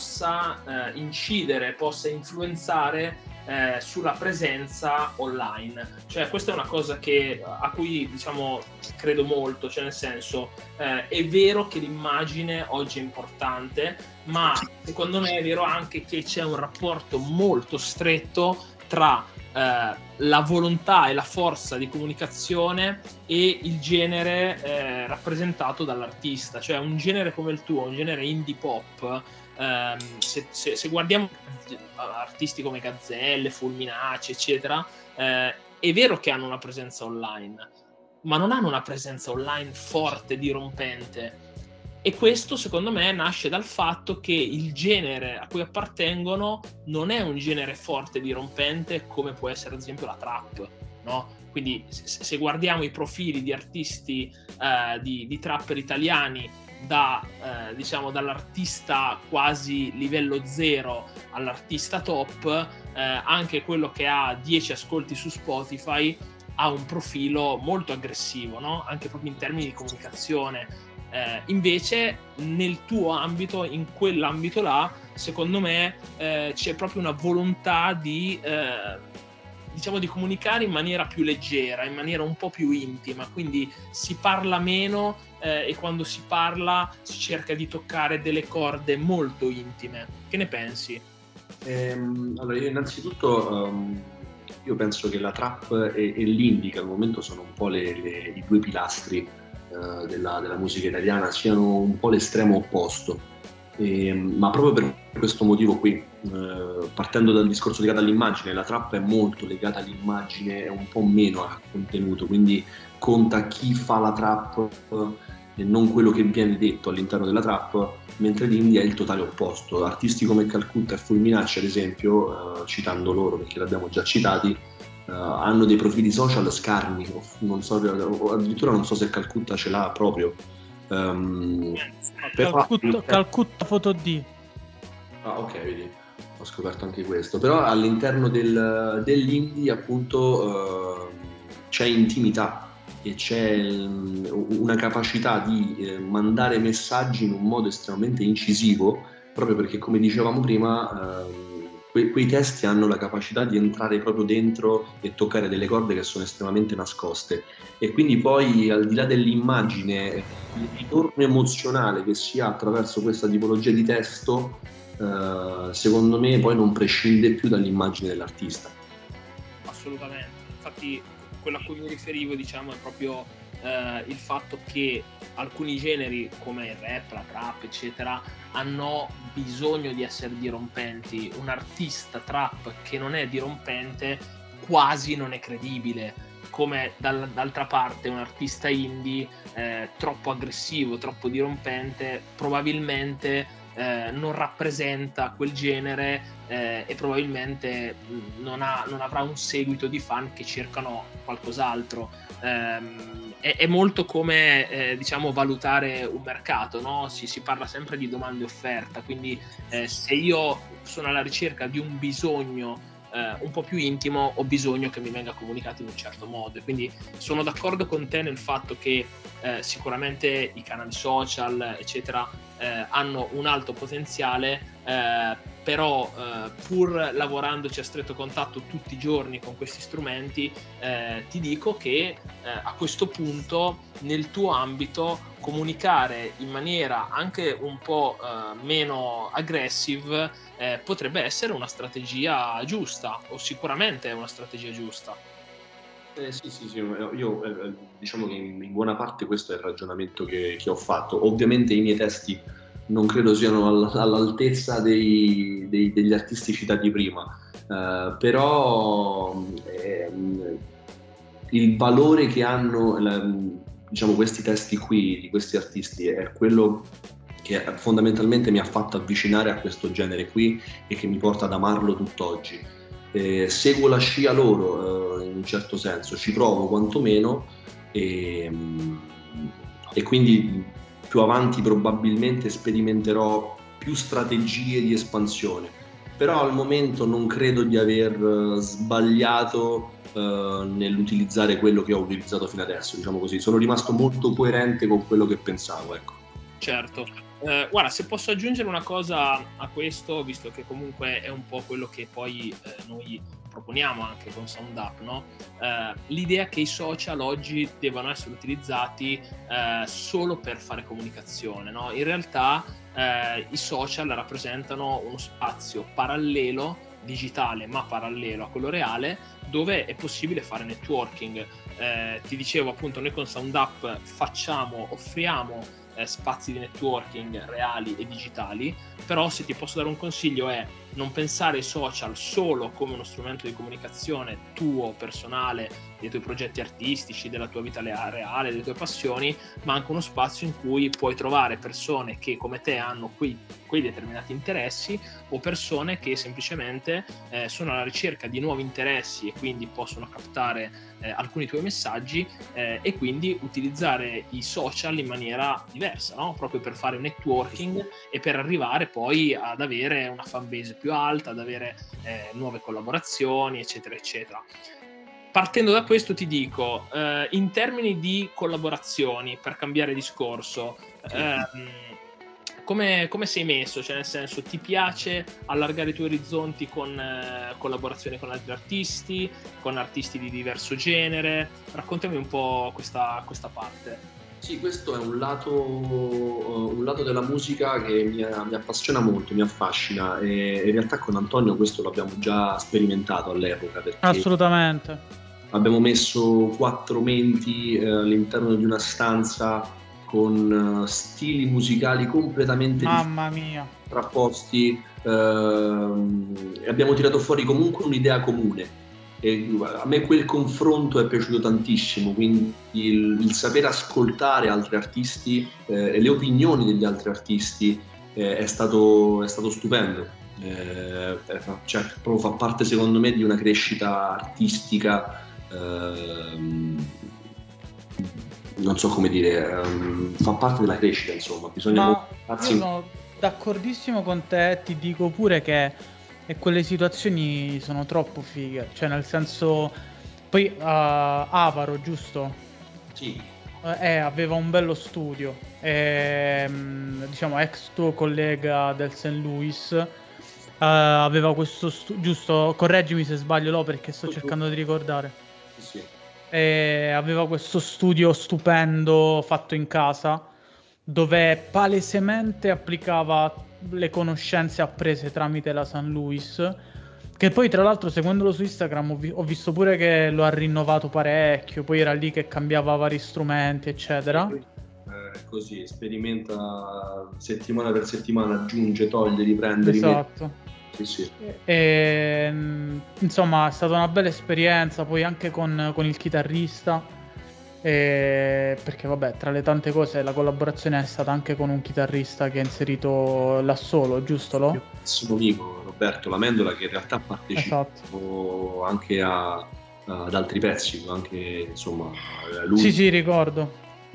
Speaker 2: possa eh, incidere, possa influenzare Eh, sulla presenza online. Cioè questa è una cosa che, a cui diciamo credo molto, cioè nel senso eh, è vero che l'immagine oggi è importante, ma secondo me è vero anche che c'è un rapporto molto stretto tra eh, la volontà e la forza di comunicazione e il genere eh, rappresentato dall'artista. Cioè un genere come il tuo, un genere indie pop, Um, se, se, se guardiamo artisti come Gazzelle, Fulminacci eccetera, eh, è vero che hanno una presenza online, ma non hanno una presenza online forte, dirompente, e questo secondo me nasce dal fatto che il genere a cui appartengono non è un genere forte, dirompente come può essere ad esempio la trap, no? Quindi se, se guardiamo i profili di artisti eh, di, di trapper italiani, da eh, diciamo dall'artista quasi livello zero all'artista top, eh, anche quello che ha dieci ascolti su Spotify ha un profilo molto aggressivo, no? Anche proprio in termini di comunicazione. Eh, invece nel tuo ambito, in quell'ambito là, secondo me eh, c'è proprio una volontà di eh, diciamo di comunicare in maniera più leggera, in maniera un po' più intima, quindi si parla meno eh, e quando si parla si cerca di toccare delle corde molto intime. Che ne pensi?
Speaker 4: Ehm, allora io innanzitutto um, io penso che la trap e, e l'indie, che al momento sono un po' le, le, i due pilastri uh, della, della musica italiana, siano un po' l'estremo opposto. E, ma proprio per questo motivo qui, eh, partendo dal discorso legato all'immagine, la trap è molto legata all'immagine e un po' meno al contenuto, quindi conta chi fa la trap e non quello che viene detto all'interno della trap, mentre l'indie è il totale opposto. Artisti come Calcutta e Fulminacci, ad esempio, eh, citando loro perché l'abbiamo già citati, eh, hanno dei profili social scarni, non so, addirittura non so se Calcutta ce l'ha proprio. Um,
Speaker 3: Calcutta, Calcutta Foto D.
Speaker 4: Ah, ok, vedi, ho scoperto anche questo. Però all'interno del, dell'indie, appunto, eh, c'è intimità e c'è una capacità di eh, mandare messaggi in un modo estremamente incisivo, proprio perché, come dicevamo prima, eh, que- quei testi hanno la capacità di entrare proprio dentro e toccare delle corde che sono estremamente nascoste. E quindi poi, al di là dell'immagine, il ritorno emozionale che si ha attraverso questa tipologia di testo, eh, secondo me poi non prescinde più dall'immagine dell'artista.
Speaker 2: Assolutamente, infatti quello a cui mi riferivo, diciamo, è proprio eh, il fatto che alcuni generi come il rap, la trap, eccetera, hanno bisogno di essere dirompenti. Un artista trap che non è dirompente quasi non è credibile, come dal, d'altra parte un artista indie eh, troppo aggressivo, troppo dirompente probabilmente eh, non rappresenta quel genere eh, e probabilmente non, ha, non avrà un seguito di fan che cercano qualcos'altro. Ehm, è, è molto come eh, diciamo valutare un mercato, no? Si, si parla sempre di domanda e offerta, quindi eh, se io sono alla ricerca di un bisogno Uh, un po' più intimo, ho bisogno che mi venga comunicato in un certo modo, e quindi sono d'accordo con te nel fatto che uh, sicuramente i canali social eccetera uh, hanno un alto potenziale, uh, però uh, pur lavorandoci a stretto contatto tutti i giorni con questi strumenti, uh, ti dico che uh, a questo punto nel tuo ambito comunicare in maniera anche un po' uh, meno aggressive eh, potrebbe essere una strategia giusta, o sicuramente è una strategia giusta.
Speaker 4: Eh, sì, sì, sì, io eh, diciamo che in, in buona parte questo è il ragionamento che, che ho fatto. Ovviamente i miei testi non credo siano all, all'altezza dei, dei, degli artisti citati prima, eh, però eh, il valore che hanno la, diciamo questi testi qui di questi artisti è quello che fondamentalmente mi ha fatto avvicinare a questo genere qui e che mi porta ad amarlo tutt'oggi. Eh, seguo la scia loro eh, in un certo senso, ci provo quantomeno e, e quindi più avanti probabilmente sperimenterò più strategie di espansione, però al momento non credo di aver sbagliato Uh, nell'utilizzare quello che ho utilizzato fino adesso, diciamo così. Sono rimasto molto coerente con quello che pensavo, ecco.
Speaker 2: Certo. Eh, guarda, se posso aggiungere una cosa a questo, visto che comunque è un po' quello che poi eh, noi proponiamo anche con SoundUp, no? Eh, l'idea che i social oggi devono essere utilizzati eh, solo per fare comunicazione, no? In realtà eh, i social rappresentano uno spazio parallelo, digitale ma parallelo a quello reale, dove è possibile fare networking. Eh, ti dicevo appunto, noi con SoundUp facciamo, offriamo eh, spazi di networking reali e digitali, però se ti posso dare un consiglio è non pensare ai social solo come uno strumento di comunicazione tuo, personale, dei tuoi progetti artistici, della tua vita reale, delle tue passioni, ma anche uno spazio in cui puoi trovare persone che come te hanno quei, quei determinati interessi, o persone che semplicemente eh, sono alla ricerca di nuovi interessi e quindi possono captare eh, alcuni tuoi messaggi eh, e quindi utilizzare i social in maniera diversa, no? Proprio per fare networking e per arrivare poi ad avere una fanbase più alta, ad avere eh, nuove collaborazioni, eccetera, eccetera. Partendo da questo ti dico, eh, in termini di collaborazioni, per cambiare discorso, ehm, come, come sei messo? Cioè, nel senso, ti piace allargare i tuoi orizzonti con eh, collaborazioni con altri artisti, con artisti di diverso genere? Raccontami un po' questa, questa parte.
Speaker 4: Sì, questo è un lato, un lato della musica che mi, mi appassiona molto, mi affascina, e in realtà con Antonio questo l'abbiamo già sperimentato all'epoca, perché
Speaker 3: assolutamente
Speaker 4: abbiamo messo quattro menti eh, all'interno di una stanza con stili musicali completamente
Speaker 3: Mamma mia.
Speaker 4: contrapposti, ehm, e abbiamo tirato fuori comunque un'idea comune. E a me quel confronto è piaciuto tantissimo, quindi il, il saper ascoltare altri artisti eh, e le opinioni degli altri artisti eh, è stato, è stato stupendo. Eh, cioè, proprio fa parte secondo me di una crescita artistica, ehm, non so come dire, ehm, fa parte della crescita, insomma. Bisogna
Speaker 3: Ma
Speaker 4: farsi...
Speaker 3: io sono d'accordissimo con te, ti dico pure che e quelle situazioni sono troppo fighe, cioè nel senso, poi uh, Avaro, giusto?
Speaker 4: Sì.
Speaker 3: Eh, aveva un bello studio, e, diciamo ex tuo collega del Saint Louis, uh, aveva questo studio, giusto? Correggimi se sbaglio, lo perché sto cercando di ricordare.
Speaker 4: Sì.
Speaker 3: E aveva questo studio stupendo fatto in casa, dove palesemente applicava le conoscenze apprese tramite la Saint Louis, che poi tra l'altro seguendolo su Instagram ho, vi- ho visto pure che lo ha rinnovato parecchio, poi era lì che cambiava vari strumenti eccetera.
Speaker 4: Eh, così sperimenta settimana per settimana, aggiunge, toglie, riprende,
Speaker 3: Esatto.
Speaker 4: Sì, sì.
Speaker 3: E, insomma è stata una bella esperienza, poi anche con, con il chitarrista. E perché vabbè, tra le tante cose la collaborazione è stata anche con un chitarrista che ha inserito l'assolo, giusto Lo?
Speaker 4: Massimo amico Roberto Lamendola, che in realtà partecipa
Speaker 3: Esatto.
Speaker 4: anche a, ad altri pezzi, anche insomma lui
Speaker 3: Sì sì, ricordo.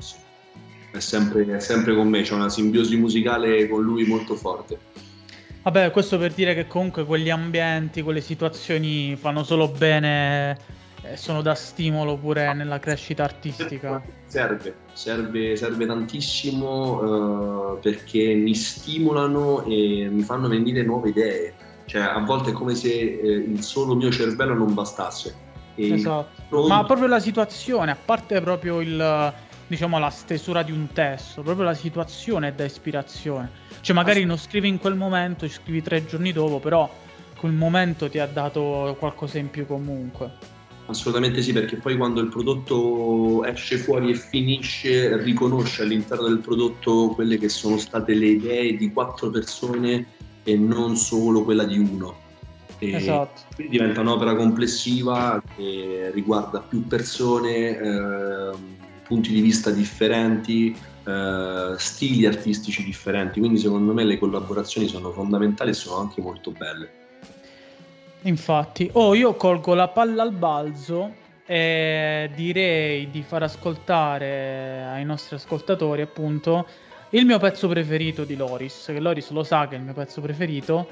Speaker 4: è sempre, è sempre con me, c'è una simbiosi musicale con lui molto forte.
Speaker 3: Vabbè, questo per dire che comunque quegli ambienti, quelle situazioni fanno solo bene e sono da stimolo pure nella crescita artistica.
Speaker 4: Serve, serve, serve tantissimo, uh, perché mi stimolano e mi fanno venire nuove idee. Cioè, a volte è come se eh, il solo mio cervello non bastasse. E
Speaker 3: esatto.
Speaker 4: pronto...
Speaker 3: Ma proprio la situazione, a parte proprio il, diciamo, la stesura di un testo, proprio la situazione è da ispirazione. Cioè, magari non scrivi in quel momento, scrivi tre giorni dopo, però quel momento ti ha dato qualcosa in più comunque.
Speaker 4: Assolutamente sì, perché poi quando il prodotto esce fuori e finisce, riconosce all'interno del prodotto quelle che sono state le idee di quattro persone e non solo quella di uno. E
Speaker 3: esatto.
Speaker 4: Quindi diventa un'opera complessiva che riguarda più persone, eh, punti di vista differenti, eh, stili artistici differenti. Quindi secondo me le collaborazioni sono fondamentali e sono anche molto belle.
Speaker 3: Infatti, oh, io colgo la palla al balzo e direi di far ascoltare ai nostri ascoltatori appunto il mio pezzo preferito di Loris, che Loris lo sa che è il mio pezzo preferito,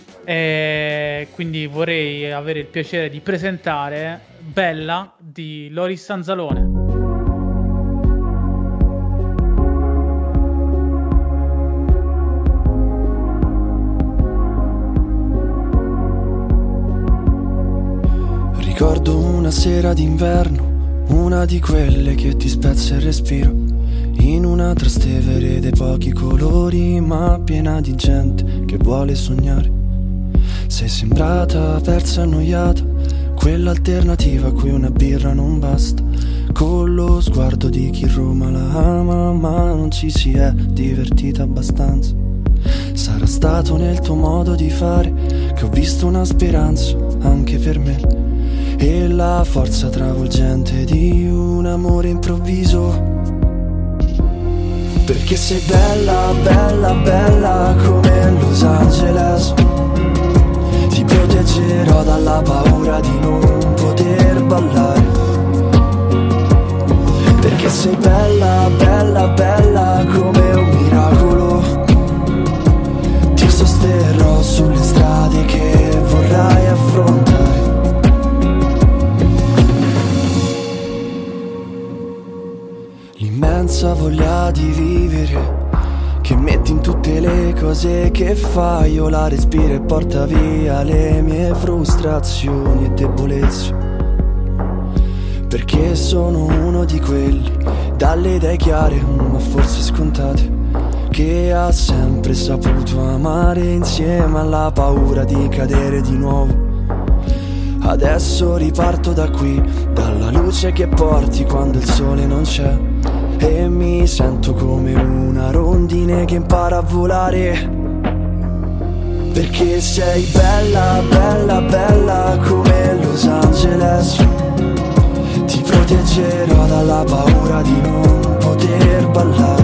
Speaker 3: e quindi vorrei avere il piacere di presentare Bella di Loris Anzalone.
Speaker 1: Ricordo una sera d'inverno, una di quelle che ti spezza il respiro, in una Trastevere dei pochi colori, ma piena di gente che vuole sognare. Sei sembrata persa e annoiata, quell'alternativa a cui una birra non basta, con lo sguardo di chi Roma la ama, ma non ci si è divertita abbastanza. Sarà stato nel tuo modo di fare che ho visto una speranza anche per me, e la forza travolgente di un amore improvviso. Perché sei bella, bella, bella come Los Angeles. Ti proteggerò dalla paura di non poter ballare. Perché sei bella, bella, bella come un miracolo. Ti sosterrò sulle strade che vorrai affrontare. L'immensa voglia di vivere che metti in tutte le cose che fai, io la respiro e porta via le mie frustrazioni e debolezze. Perché sono uno di quelli dalle idee chiare, ma forse scontate, che ha sempre saputo amare insieme alla paura di cadere di nuovo. Adesso riparto da qui, dalla luce che porti quando il sole non c'è, e mi sento come una rondine che impara a volare. Perché sei bella, bella, bella come Los Angeles. Ti proteggerò dalla paura di non poter ballare.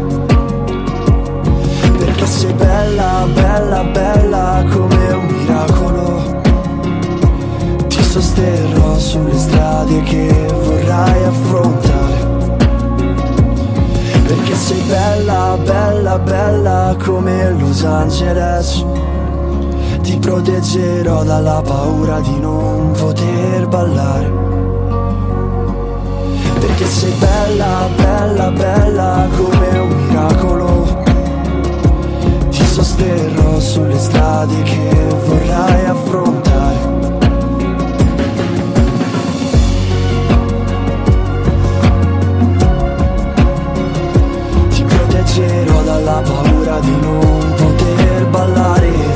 Speaker 1: Perché sei bella, bella, bella come un miracolo. Ti sosterrò sulle strade che vorrai affrontare. Perché sei bella, bella, bella come Los Angeles. Ti proteggerò dalla paura di non poter ballare. Perché sei bella, bella, bella come un miracolo. Ti sosterrò sulle strade che vorrai affrontare. Ti proteggerò dalla paura di non poter ballare.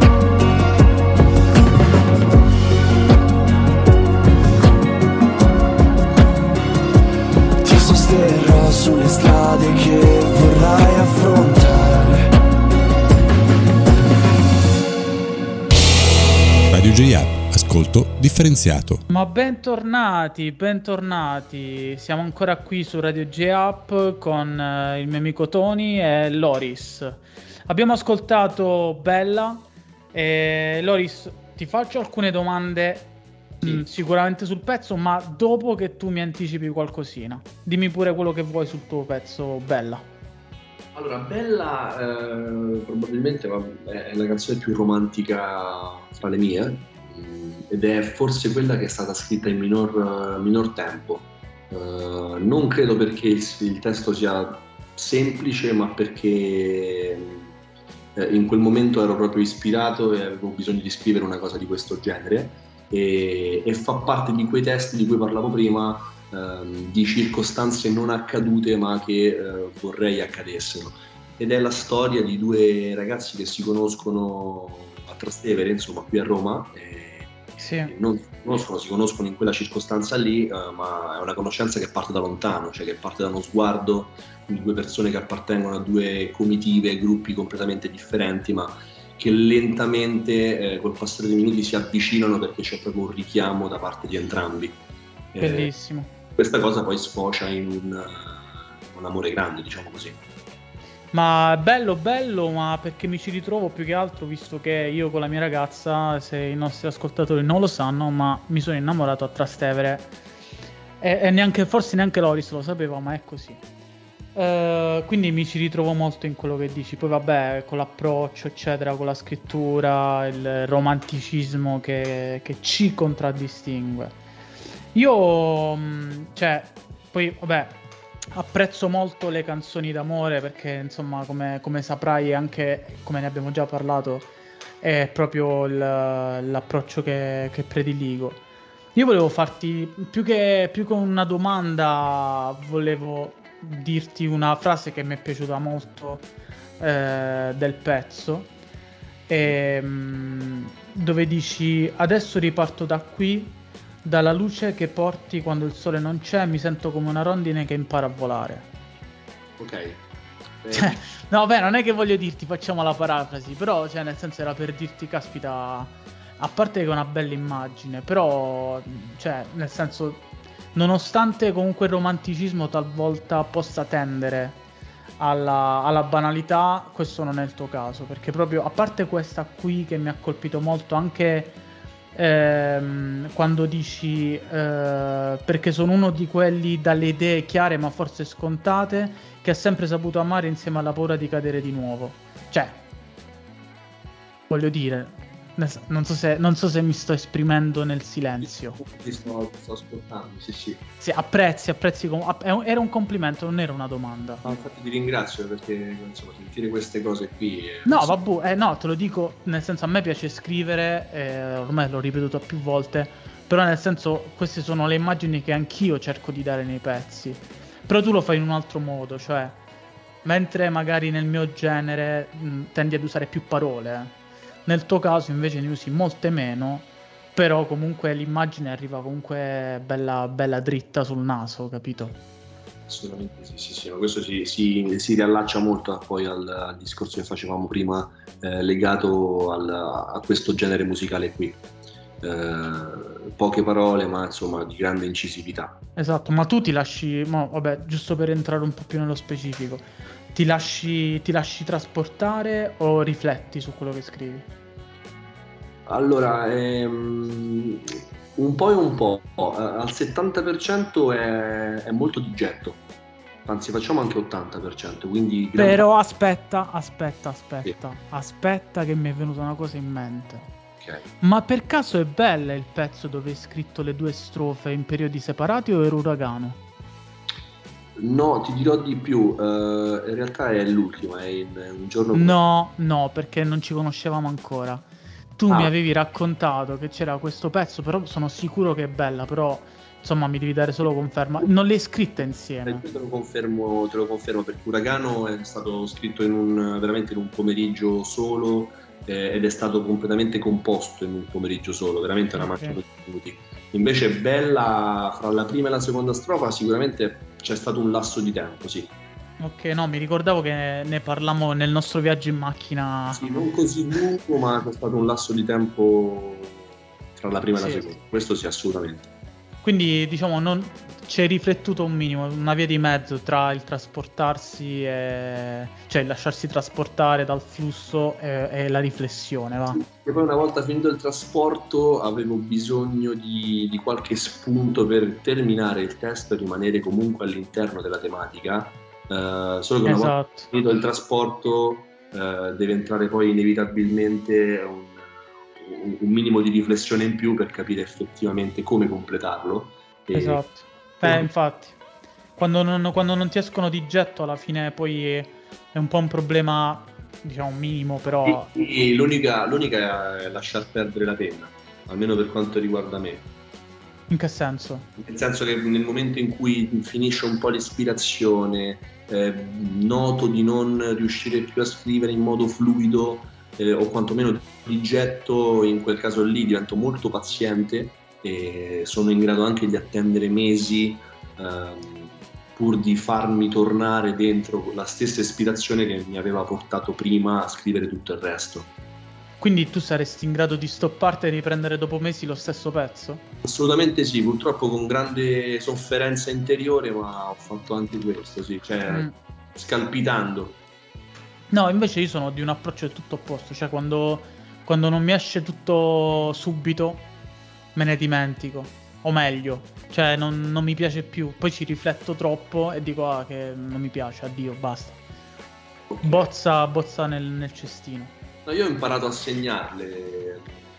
Speaker 1: Sulle strade che vorrai affrontare.
Speaker 6: Radio J Up, ascolto differenziato.
Speaker 3: Ma bentornati, bentornati. Siamo ancora qui su Radio J Up con eh, il mio amico Tony e Loris. Abbiamo ascoltato Bella e Loris, ti faccio alcune domande. Mm, sicuramente sul pezzo, ma dopo che tu mi anticipi qualcosina. Dimmi pure quello che vuoi sul tuo pezzo Bella.
Speaker 4: Allora, Bella eh, probabilmente è la canzone più romantica fra le mie, ed è forse quella che è stata scritta in minor, minor tempo. Uh, non credo perché il, il testo sia semplice, ma perché eh, in quel momento ero proprio ispirato e avevo bisogno di scrivere una cosa di questo genere. E, e fa parte di quei testi di cui parlavo prima, ehm, di circostanze non accadute ma che eh, vorrei accadessero, ed è la storia di due ragazzi che si conoscono a Trastevere, insomma qui a Roma, e,
Speaker 3: sì.
Speaker 4: e non si conoscono, si conoscono in quella circostanza lì, eh, ma è una conoscenza che parte da lontano, cioè che parte da uno sguardo di due persone che appartengono a due comitive, gruppi completamente differenti, ma che lentamente eh, col passare dei minuti si avvicinano perché c'è proprio un richiamo da parte di entrambi.
Speaker 3: Bellissimo.
Speaker 4: Eh, questa cosa poi sfocia in un, un amore grande, diciamo così.
Speaker 3: Ma bello, bello, ma perché mi ci ritrovo più che altro, visto che io con la mia ragazza, se i nostri ascoltatori non lo sanno, ma mi sono innamorato a Trastevere e, e neanche, forse neanche Loris lo sapeva, ma è così. Uh, quindi mi ci ritrovo molto in quello che dici. Poi vabbè, con l'approccio eccetera, con la scrittura, il romanticismo che, che ci contraddistingue. Io mh, cioè poi vabbè, apprezzo molto le canzoni d'amore, perché insomma come, come saprai, anche come ne abbiamo già parlato, è proprio il, l'approccio che, che prediligo. Io volevo farti più che, più che una domanda, volevo dirti una frase che mi è piaciuta molto eh, del pezzo, e, mh, dove dici: adesso riparto da qui, dalla luce che porti quando il sole non c'è, mi sento come una rondine che impara a volare.
Speaker 4: Ok. Eh.
Speaker 3: Cioè, no, beh, non è che voglio dirti facciamo la parafrasi, però cioè nel senso era per dirti caspita, a parte che è una bella immagine, però cioè nel senso, nonostante comunque il romanticismo talvolta possa tendere alla, alla banalità, questo non è il tuo caso, perché proprio, a parte questa qui che mi ha colpito molto, anche ehm, quando dici eh, perché sono uno di quelli dalle idee chiare ma forse scontate, che ha sempre saputo amare insieme alla paura di cadere di nuovo. Cioè, voglio dire, non so se, non so se mi sto esprimendo nel silenzio.
Speaker 4: Ti sto, sto ascoltando, sì sì.
Speaker 3: Sì, apprezzi, apprezzi. Com- era un complimento, non era una domanda.
Speaker 4: No, infatti ti ringrazio, perché insomma sentire queste cose qui...
Speaker 3: No, vabbè, eh, no, te lo dico, nel senso, a me piace scrivere, eh, ormai l'ho ripetuto più volte, però nel senso, queste sono le immagini che anch'io cerco di dare nei pezzi. Però tu lo fai in un altro modo, cioè, mentre magari nel mio genere mh, tendi ad usare più parole, eh. Nel tuo caso invece ne usi molte meno, però comunque l'immagine arriva comunque bella, bella dritta sul naso, capito?
Speaker 4: Assolutamente sì, sì, sì, ma questo si, si, si riallaccia molto poi al, al discorso che facevamo prima, eh, legato al, a questo genere musicale qui. Eh, poche parole, ma insomma di grande incisività.
Speaker 3: Esatto, ma tu ti lasci, mo, vabbè, giusto per entrare un po' più nello specifico, ti lasci, ti lasci trasportare o rifletti su quello che scrivi?
Speaker 4: Allora, ehm, un po' e un po', al settanta per cento è, è molto di getto, anzi facciamo anche ottanta per cento, quindi... gran-
Speaker 3: Però aspetta, aspetta, aspetta,
Speaker 4: Sì.
Speaker 3: aspetta che mi è venuta una cosa in mente.
Speaker 4: Ok.
Speaker 3: Ma per caso è bella il pezzo dove hai scritto le due strofe in periodi separati o era uragano?
Speaker 4: No, ti dirò di più, eh, in realtà è l'ultima, è in un giorno...
Speaker 3: No, no, perché non ci conoscevamo ancora. Tu
Speaker 4: Ah.
Speaker 3: mi avevi raccontato che c'era questo pezzo, però sono sicuro che è bella, però insomma mi devi dare solo conferma. Non l'hai scritta
Speaker 4: Eh,
Speaker 3: insieme?
Speaker 4: Te lo confermo, te lo confermo perché Uragano è stato scritto in un, veramente in un pomeriggio solo, eh, ed è stato completamente composto in un pomeriggio solo, veramente una
Speaker 3: Ok.
Speaker 4: macchina di minuti. Invece Bella, fra la prima e la seconda strofa sicuramente c'è stato un lasso di tempo, sì.
Speaker 3: Ok, no, mi ricordavo che ne parlammo nel nostro viaggio in macchina.
Speaker 4: Sì, non così lungo, ma c'è stato un lasso di tempo fra la prima e la
Speaker 3: Sì.
Speaker 4: seconda, questo sì, assolutamente.
Speaker 3: Quindi diciamo non ci hai riflettuto un minimo, una via di mezzo tra il trasportarsi e cioè il lasciarsi trasportare dal flusso e, e la riflessione, va.
Speaker 4: E poi una volta finito il trasporto avevo bisogno di, di qualche spunto per terminare il testo e rimanere comunque all'interno della tematica, eh, solo che una volta
Speaker 3: Esatto.
Speaker 4: finito il trasporto eh, deve entrare poi inevitabilmente un, un- un minimo di riflessione in più per capire effettivamente come completarlo. E-
Speaker 3: Esatto. Eh, infatti, quando non, quando non ti escono di getto, alla fine poi è, è un po' un problema, diciamo, minimo, però...
Speaker 4: e- e l'unica, l'unica è lasciar perdere la penna, almeno per quanto riguarda me.
Speaker 3: In che senso?
Speaker 4: Nel senso che nel momento in cui finisce un po' l'ispirazione, eh, noto di non riuscire più a scrivere in modo fluido, eh, o quantomeno di getto, in quel caso lì divento molto paziente e sono in grado anche di attendere mesi, ehm, pur di farmi tornare dentro la stessa ispirazione che mi aveva portato prima a scrivere tutto il resto.
Speaker 3: Quindi tu saresti in grado di stopparti e riprendere dopo mesi lo stesso pezzo?
Speaker 4: Assolutamente sì, purtroppo con grande sofferenza interiore, ma ho fatto anche questo, sì, cioè
Speaker 3: Mm.
Speaker 4: scalpitando.
Speaker 3: No, invece io sono di un approccio del tutto opposto, cioè quando, quando non mi esce tutto subito me ne dimentico, o meglio, cioè non, non mi piace più, poi ci rifletto troppo e dico ah che non mi piace, addio, basta. Bozza, bozza nel, nel cestino.
Speaker 4: No, io ho imparato a segnarle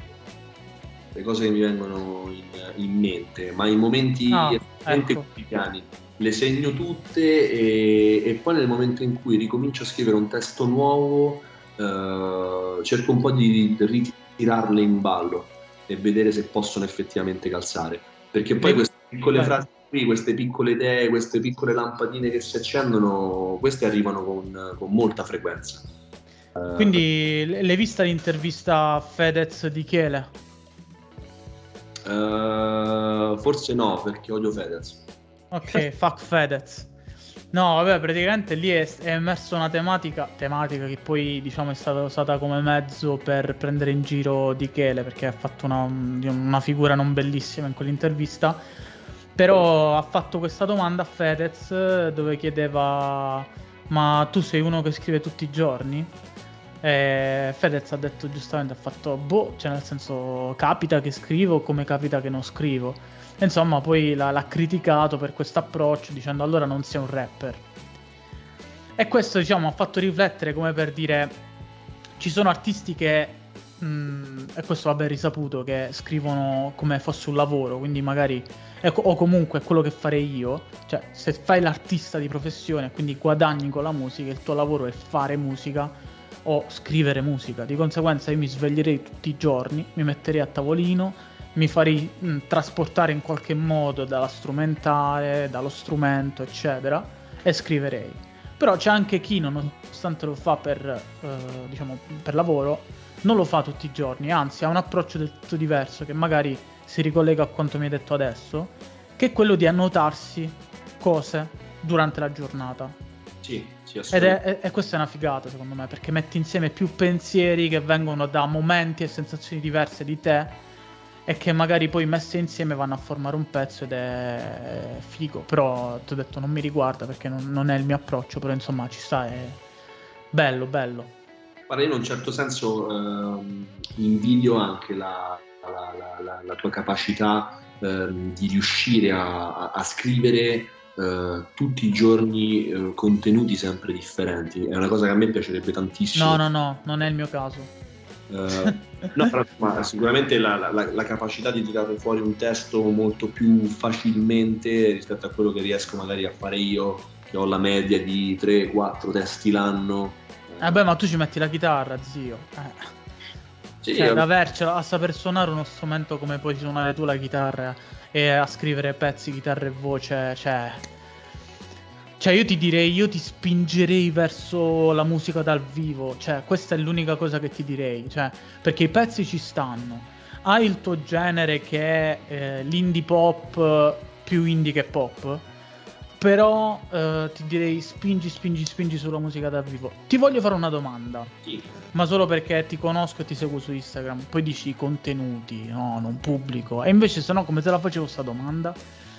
Speaker 4: le cose che mi vengono in, in mente, ma in momenti
Speaker 3: Ah,
Speaker 4: estremamente
Speaker 3: ecco.
Speaker 4: quotidiani. Le segno tutte e, e poi nel momento in cui ricomincio a scrivere un testo nuovo, eh, cerco un po' di ritirarle in ballo e vedere se possono effettivamente calzare. Perché poi
Speaker 3: E-
Speaker 4: queste piccole
Speaker 3: Beh.
Speaker 4: frasi qui, queste piccole idee, queste piccole lampadine che si accendono, queste arrivano con, con molta frequenza. Eh,
Speaker 3: Quindi l- l'hai vista l'intervista a Fedez di Chele?
Speaker 4: eh, forse no, perché odio Fedez.
Speaker 3: Ok, fuck Fedez. No, vabbè, praticamente lì è, è emersa una tematica, tematica che poi diciamo è stata usata come mezzo per prendere in giro Di Chele, perché ha fatto una, una figura non bellissima in quell'intervista. Però ha fatto questa domanda a Fedez dove chiedeva: ma tu sei uno che scrive tutti i giorni? E Fedez ha detto giustamente, ha fatto boh, cioè nel senso capita che scrivo come capita che non scrivo. E insomma poi l'ha, l'ha criticato per questo approccio dicendo allora non sei un rapper. E questo diciamo ha fatto riflettere, come per dire ci sono artisti che mh, e questo vabbè è risaputo, che scrivono come fosse un lavoro, quindi magari ecco, o comunque è quello che farei io, cioè se fai l'artista di professione, quindi guadagni con la musica, il tuo lavoro è fare musica o scrivere musica, di conseguenza io mi sveglierei tutti i giorni, mi metterei a tavolino, mi farei mh, trasportare in qualche modo dalla strumentale, dallo strumento eccetera e scriverei. Però c'è anche chi nonostante lo fa per eh, diciamo per lavoro non lo fa tutti i giorni, anzi ha un approccio del tutto diverso che magari si ricollega a quanto mi hai detto adesso, che è quello di annotarsi cose durante la giornata.
Speaker 4: Sì, sì,
Speaker 3: Ed è, è, è questa è una figata secondo me, perché metti insieme più pensieri che vengono da momenti e sensazioni diverse di te e che magari poi messe insieme vanno a formare un pezzo ed è figo. Però ti ho detto non mi riguarda perché non, non è il mio approccio, però insomma ci sta, è bello, bello.
Speaker 4: Guarda, io in un certo senso ehm, invidio anche la, la, la, la, la tua capacità ehm, di riuscire a, a, a scrivere Uh, tutti i giorni uh, contenuti sempre differenti. È una cosa che a me piacerebbe tantissimo.
Speaker 3: No, no, no, non è il mio caso.
Speaker 4: Uh, no, però, ma sicuramente la, la, la capacità di tirare fuori un testo molto più facilmente rispetto a quello che riesco magari a fare io, che ho la media di tre quattro testi l'anno.
Speaker 3: Vabbè, eh ma tu ci metti la chitarra, zio. Eh.
Speaker 4: Sì,
Speaker 3: cioè,
Speaker 4: io...
Speaker 3: da avercela, a saper suonare uno strumento come puoi suonare tu la chitarra e a scrivere pezzi, chitarra e voce, cioè... Cioè io ti direi, io ti spingerei verso la musica dal vivo, cioè questa è l'unica cosa che ti direi, cioè perché i pezzi ci stanno, hai il tuo genere che è eh, l'indie pop, più indie che pop, però eh, ti direi spingi, spingi, spingi sulla musica dal vivo. Ti voglio fare una domanda,
Speaker 4: sì.
Speaker 3: Ma solo perché ti conosco e ti seguo su Instagram, poi dici i contenuti, no, non pubblico, e invece se no come te la facevo sta domanda?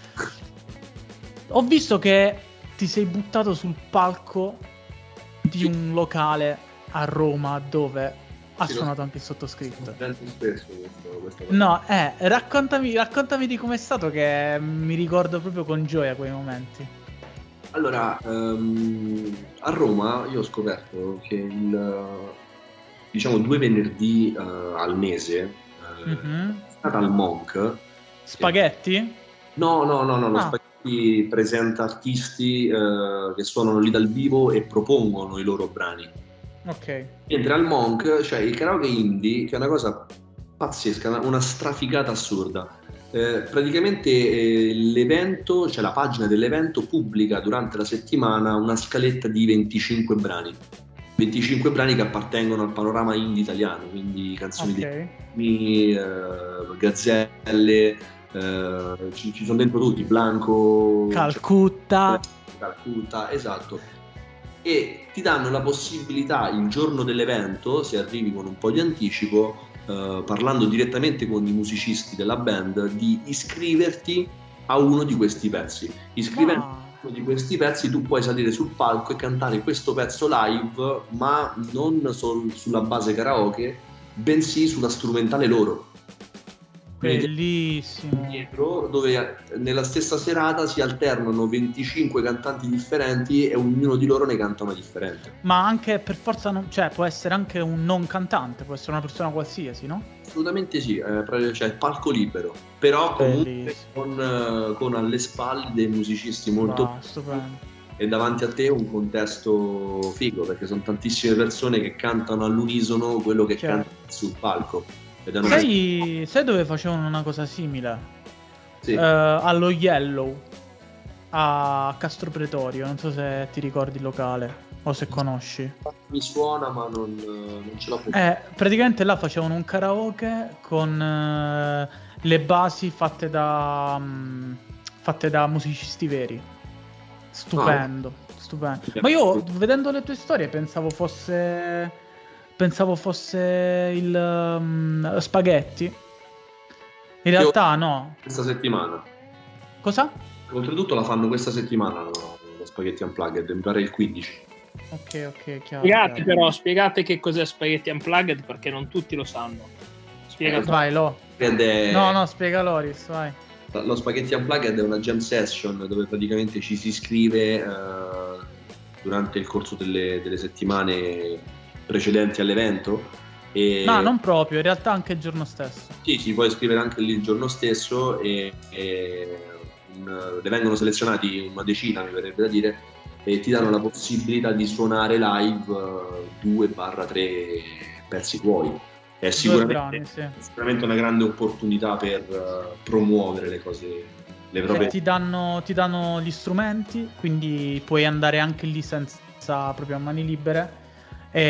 Speaker 3: Ho visto che ti sei buttato sul palco di un locale a Roma dove ha
Speaker 4: sì,
Speaker 3: suonato anche il sottoscritto.
Speaker 4: Spesso questo, questo
Speaker 3: no, eh, raccontami, raccontami di com'è stato, che mi ricordo proprio con gioia quei momenti.
Speaker 4: Allora, um, a Roma io ho scoperto che il, diciamo due venerdì uh, al mese uh, mm-hmm. è stata al Monk.
Speaker 3: Spaghetti?
Speaker 4: No, no, no, no, lo
Speaker 3: ah.
Speaker 4: Spaghetti presenta artisti uh, che suonano lì dal vivo e propongono i loro brani.
Speaker 3: Ok.
Speaker 4: Mentre al Monk c'è il karaoke indie, che è una cosa pazzesca, una straficata assurda. Eh, praticamente eh, l'evento, cioè la pagina dell'evento pubblica durante la settimana una scaletta di venticinque brani. venticinque brani che appartengono al panorama indie italiano, quindi canzoni okay. di eh, Gazzelle, eh, ci, ci sono dentro tutti, Blanco,
Speaker 3: Calcutta,
Speaker 4: cioè, Calcutta, esatto. E ti danno la possibilità il giorno dell'evento, se arrivi con un po' di anticipo, Uh, parlando direttamente con i musicisti della band, di iscriverti a uno di questi pezzi. Iscrivendo
Speaker 3: ah.
Speaker 4: a uno di questi pezzi tu puoi salire sul palco e cantare questo pezzo live, ma non sol- sulla base karaoke, bensì sulla strumentale loro.
Speaker 3: Bellissimo.
Speaker 4: Dietro, dove nella stessa serata si alternano venticinque cantanti differenti e ognuno di loro ne canta una differente.
Speaker 3: Ma anche per forza, non, cioè può essere anche un non cantante, può essere una persona qualsiasi, no?
Speaker 4: Assolutamente sì, eh, cioè palco libero, però comunque con, con alle spalle dei musicisti molto
Speaker 3: bah, stupendo.
Speaker 4: E davanti a te un contesto figo, perché sono tantissime persone che cantano all'unisono quello che certo. cantano sul palco.
Speaker 3: Sai, sai dove facevano una cosa simile?
Speaker 4: Sì.
Speaker 3: Uh, allo Yellow a Castro Pretorio, non so se ti ricordi il locale o se conosci.
Speaker 4: Mi suona ma non, non ce l'ho più.
Speaker 3: Eh, praticamente là facevano un karaoke con uh, le basi fatte da um, fatte da musicisti veri. Stupendo, ah. stupendo. Ma io vedendo le tue storie pensavo fosse Pensavo fosse il um, Spaghetti. In realtà io, no.
Speaker 4: Questa settimana.
Speaker 3: Cosa?
Speaker 4: Oltretutto la fanno questa settimana no, lo Spaghetti Unplugged, mi pare il quindici.
Speaker 3: Ok, ok, chiaro.
Speaker 2: Spiegate
Speaker 3: chiaro.
Speaker 2: però, spiegate che cos'è Spaghetti Unplugged, perché non tutti lo sanno. Spiegate.
Speaker 3: Eh, vai, Lo.
Speaker 4: È...
Speaker 3: No, no, spiega Loris, vai.
Speaker 4: Lo Spaghetti Unplugged è una jam session dove praticamente ci si iscrive uh, durante il corso delle, delle settimane precedenti all'evento. E...
Speaker 3: No, non proprio, in realtà anche il giorno stesso.
Speaker 4: Sì, si può iscrivere anche lì il giorno stesso e, e un, ne vengono selezionati una decina, mi verrebbe da dire, e ti danno la possibilità di suonare live uh, due barra tre pezzi tuoi. È sicuramente,
Speaker 3: brani, sì.
Speaker 4: sicuramente una grande opportunità per uh, promuovere le cose, le proprie...
Speaker 3: Ti danno, ti danno gli strumenti, quindi puoi andare anche lì senza proprio a mani libere.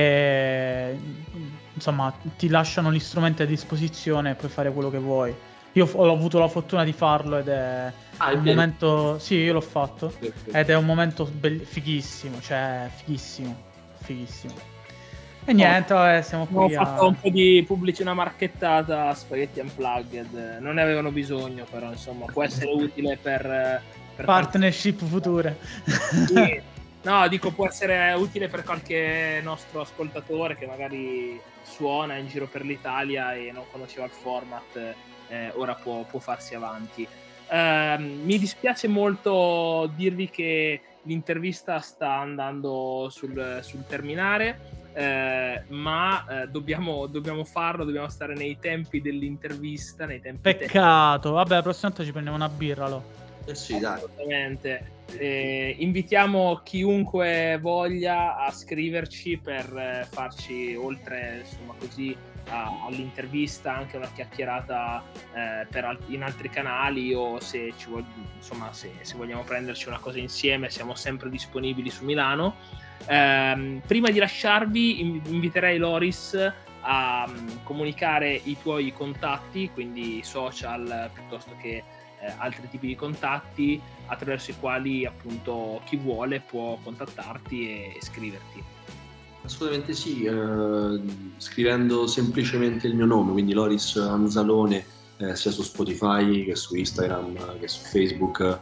Speaker 3: E insomma ti lasciano gli strumenti a disposizione e puoi fare quello che vuoi. Io ho avuto la fortuna di farlo ed è
Speaker 4: Ah, è
Speaker 3: un
Speaker 4: vero?
Speaker 3: momento... Sì, io l'ho fatto.
Speaker 4: Perfetto.
Speaker 3: Ed è un momento bell- fighissimo, cioè fighissimo, fighissimo. E niente, vabbè, siamo
Speaker 2: Abbiamo
Speaker 3: qui a...
Speaker 2: fatto un po' di pubblici, una marchettata a Spaghetti Unplugged. Non ne avevano bisogno, però insomma può essere utile per, per
Speaker 3: partnership future.
Speaker 2: Sì. No, dico, può essere utile per qualche nostro ascoltatore che magari suona in giro per l'Italia e non conosceva il format, eh, ora può, può farsi avanti. Eh, mi dispiace molto dirvi che l'intervista sta andando sul, sul terminare, eh, ma eh, dobbiamo, dobbiamo farlo, dobbiamo stare nei tempi dell'intervista, nei tempi
Speaker 3: Peccato, vabbè, la prossima volta ci prendiamo una birra, lo.
Speaker 4: Eh sì, dai.
Speaker 2: Assolutamente. Eh, invitiamo chiunque voglia a scriverci per eh, farci, oltre insomma così a, all'intervista, anche una chiacchierata eh, per al- in altri canali, o se ci vog- insomma se, se vogliamo prenderci una cosa insieme siamo sempre disponibili su Milano. Ehm, prima di lasciarvi in- inviterei Loris a um, comunicare i tuoi contatti, quindi social piuttosto che Eh, altri tipi di contatti attraverso i quali appunto chi vuole può contattarti e, e scriverti.
Speaker 4: Assolutamente sì, eh, scrivendo semplicemente il mio nome, quindi Loris Anzalone, eh, sia su Spotify che su Instagram che su Facebook,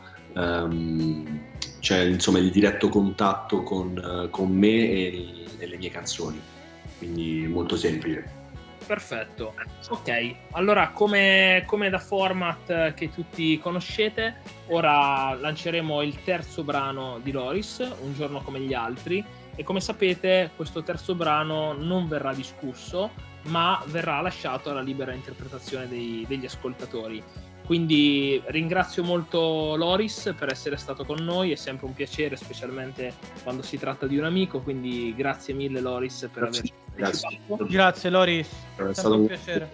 Speaker 4: ehm, c'è insomma il diretto contatto con, con me e, e le mie canzoni, quindi molto semplice.
Speaker 2: Perfetto, ok, allora come, come da format che tutti conoscete, ora lanceremo il terzo brano di Loris, Un giorno come gli altri, e come sapete questo terzo brano non verrà discusso ma verrà lasciato alla libera interpretazione dei, degli ascoltatori. Quindi ringrazio molto Loris per essere stato con noi, è sempre un piacere, specialmente quando si tratta di un amico, quindi grazie mille Loris per
Speaker 4: Grazie.
Speaker 2: aver
Speaker 4: Grazie.
Speaker 2: partecipato.
Speaker 3: Grazie Loris,
Speaker 4: È
Speaker 3: sempre
Speaker 4: stato
Speaker 3: un
Speaker 4: un
Speaker 3: piacere.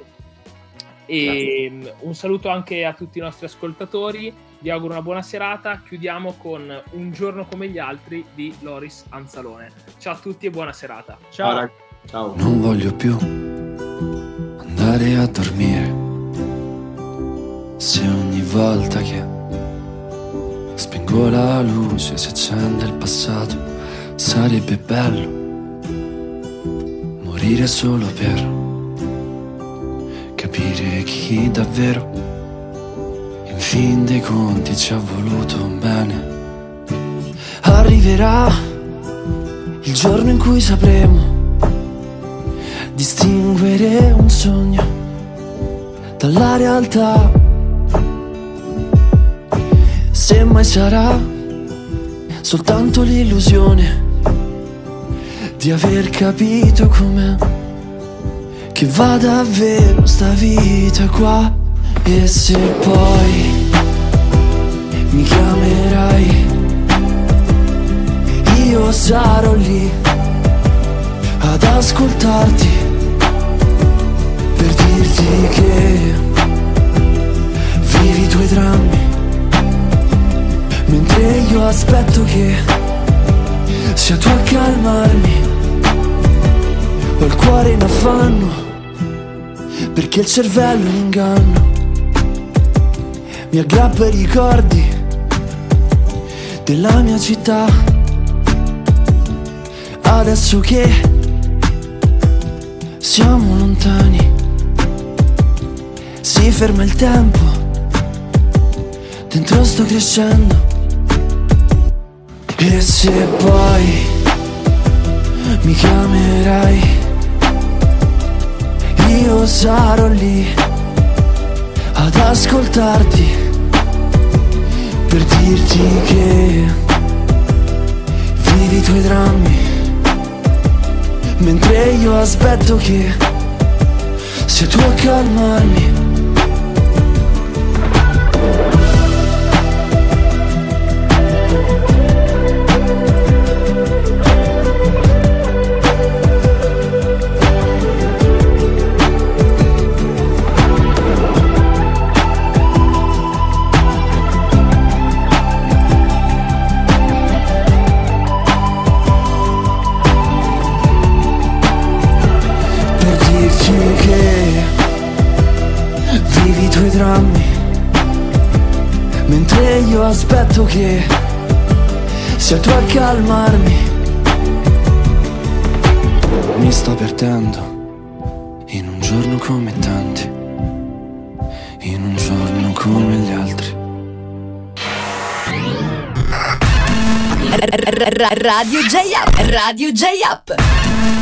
Speaker 2: E un saluto anche a tutti i nostri ascoltatori, vi auguro una buona serata, chiudiamo con Un giorno come gli altri di Loris Anzalone. Ciao a tutti e buona serata.
Speaker 3: Ciao.
Speaker 4: Ciao, rag- ciao.
Speaker 1: Non voglio più andare a dormire. Se ogni volta che spengo la luce si accende il passato, sarebbe bello morire solo per capire chi davvero in fin dei conti ci ha voluto bene. Arriverà il giorno in cui sapremo distinguere un sogno dalla realtà. Se mai sarà soltanto l'illusione di aver capito com'è che va davvero sta vita qua. E se poi mi chiamerai, io sarò lì ad ascoltarti per dirti che vivi i tuoi drammi mentre io aspetto che sia tu a calmarmi. Ho il cuore in affanno perché il cervello è un inganno, mi aggrappa ai ricordi della mia città. Adesso che siamo lontani si ferma il tempo, dentro sto crescendo. E se poi mi chiamerai, io sarò lì ad ascoltarti per dirti che vivi i tuoi drammi mentre io aspetto che sia tu a calmarmi. tuoi drammi, mentre io aspetto che sia tu a calmarmi. Mi sto perdendo in un giorno come tanti, in un giorno come gli altri.
Speaker 5: Radio J-Up, Radio J-Up.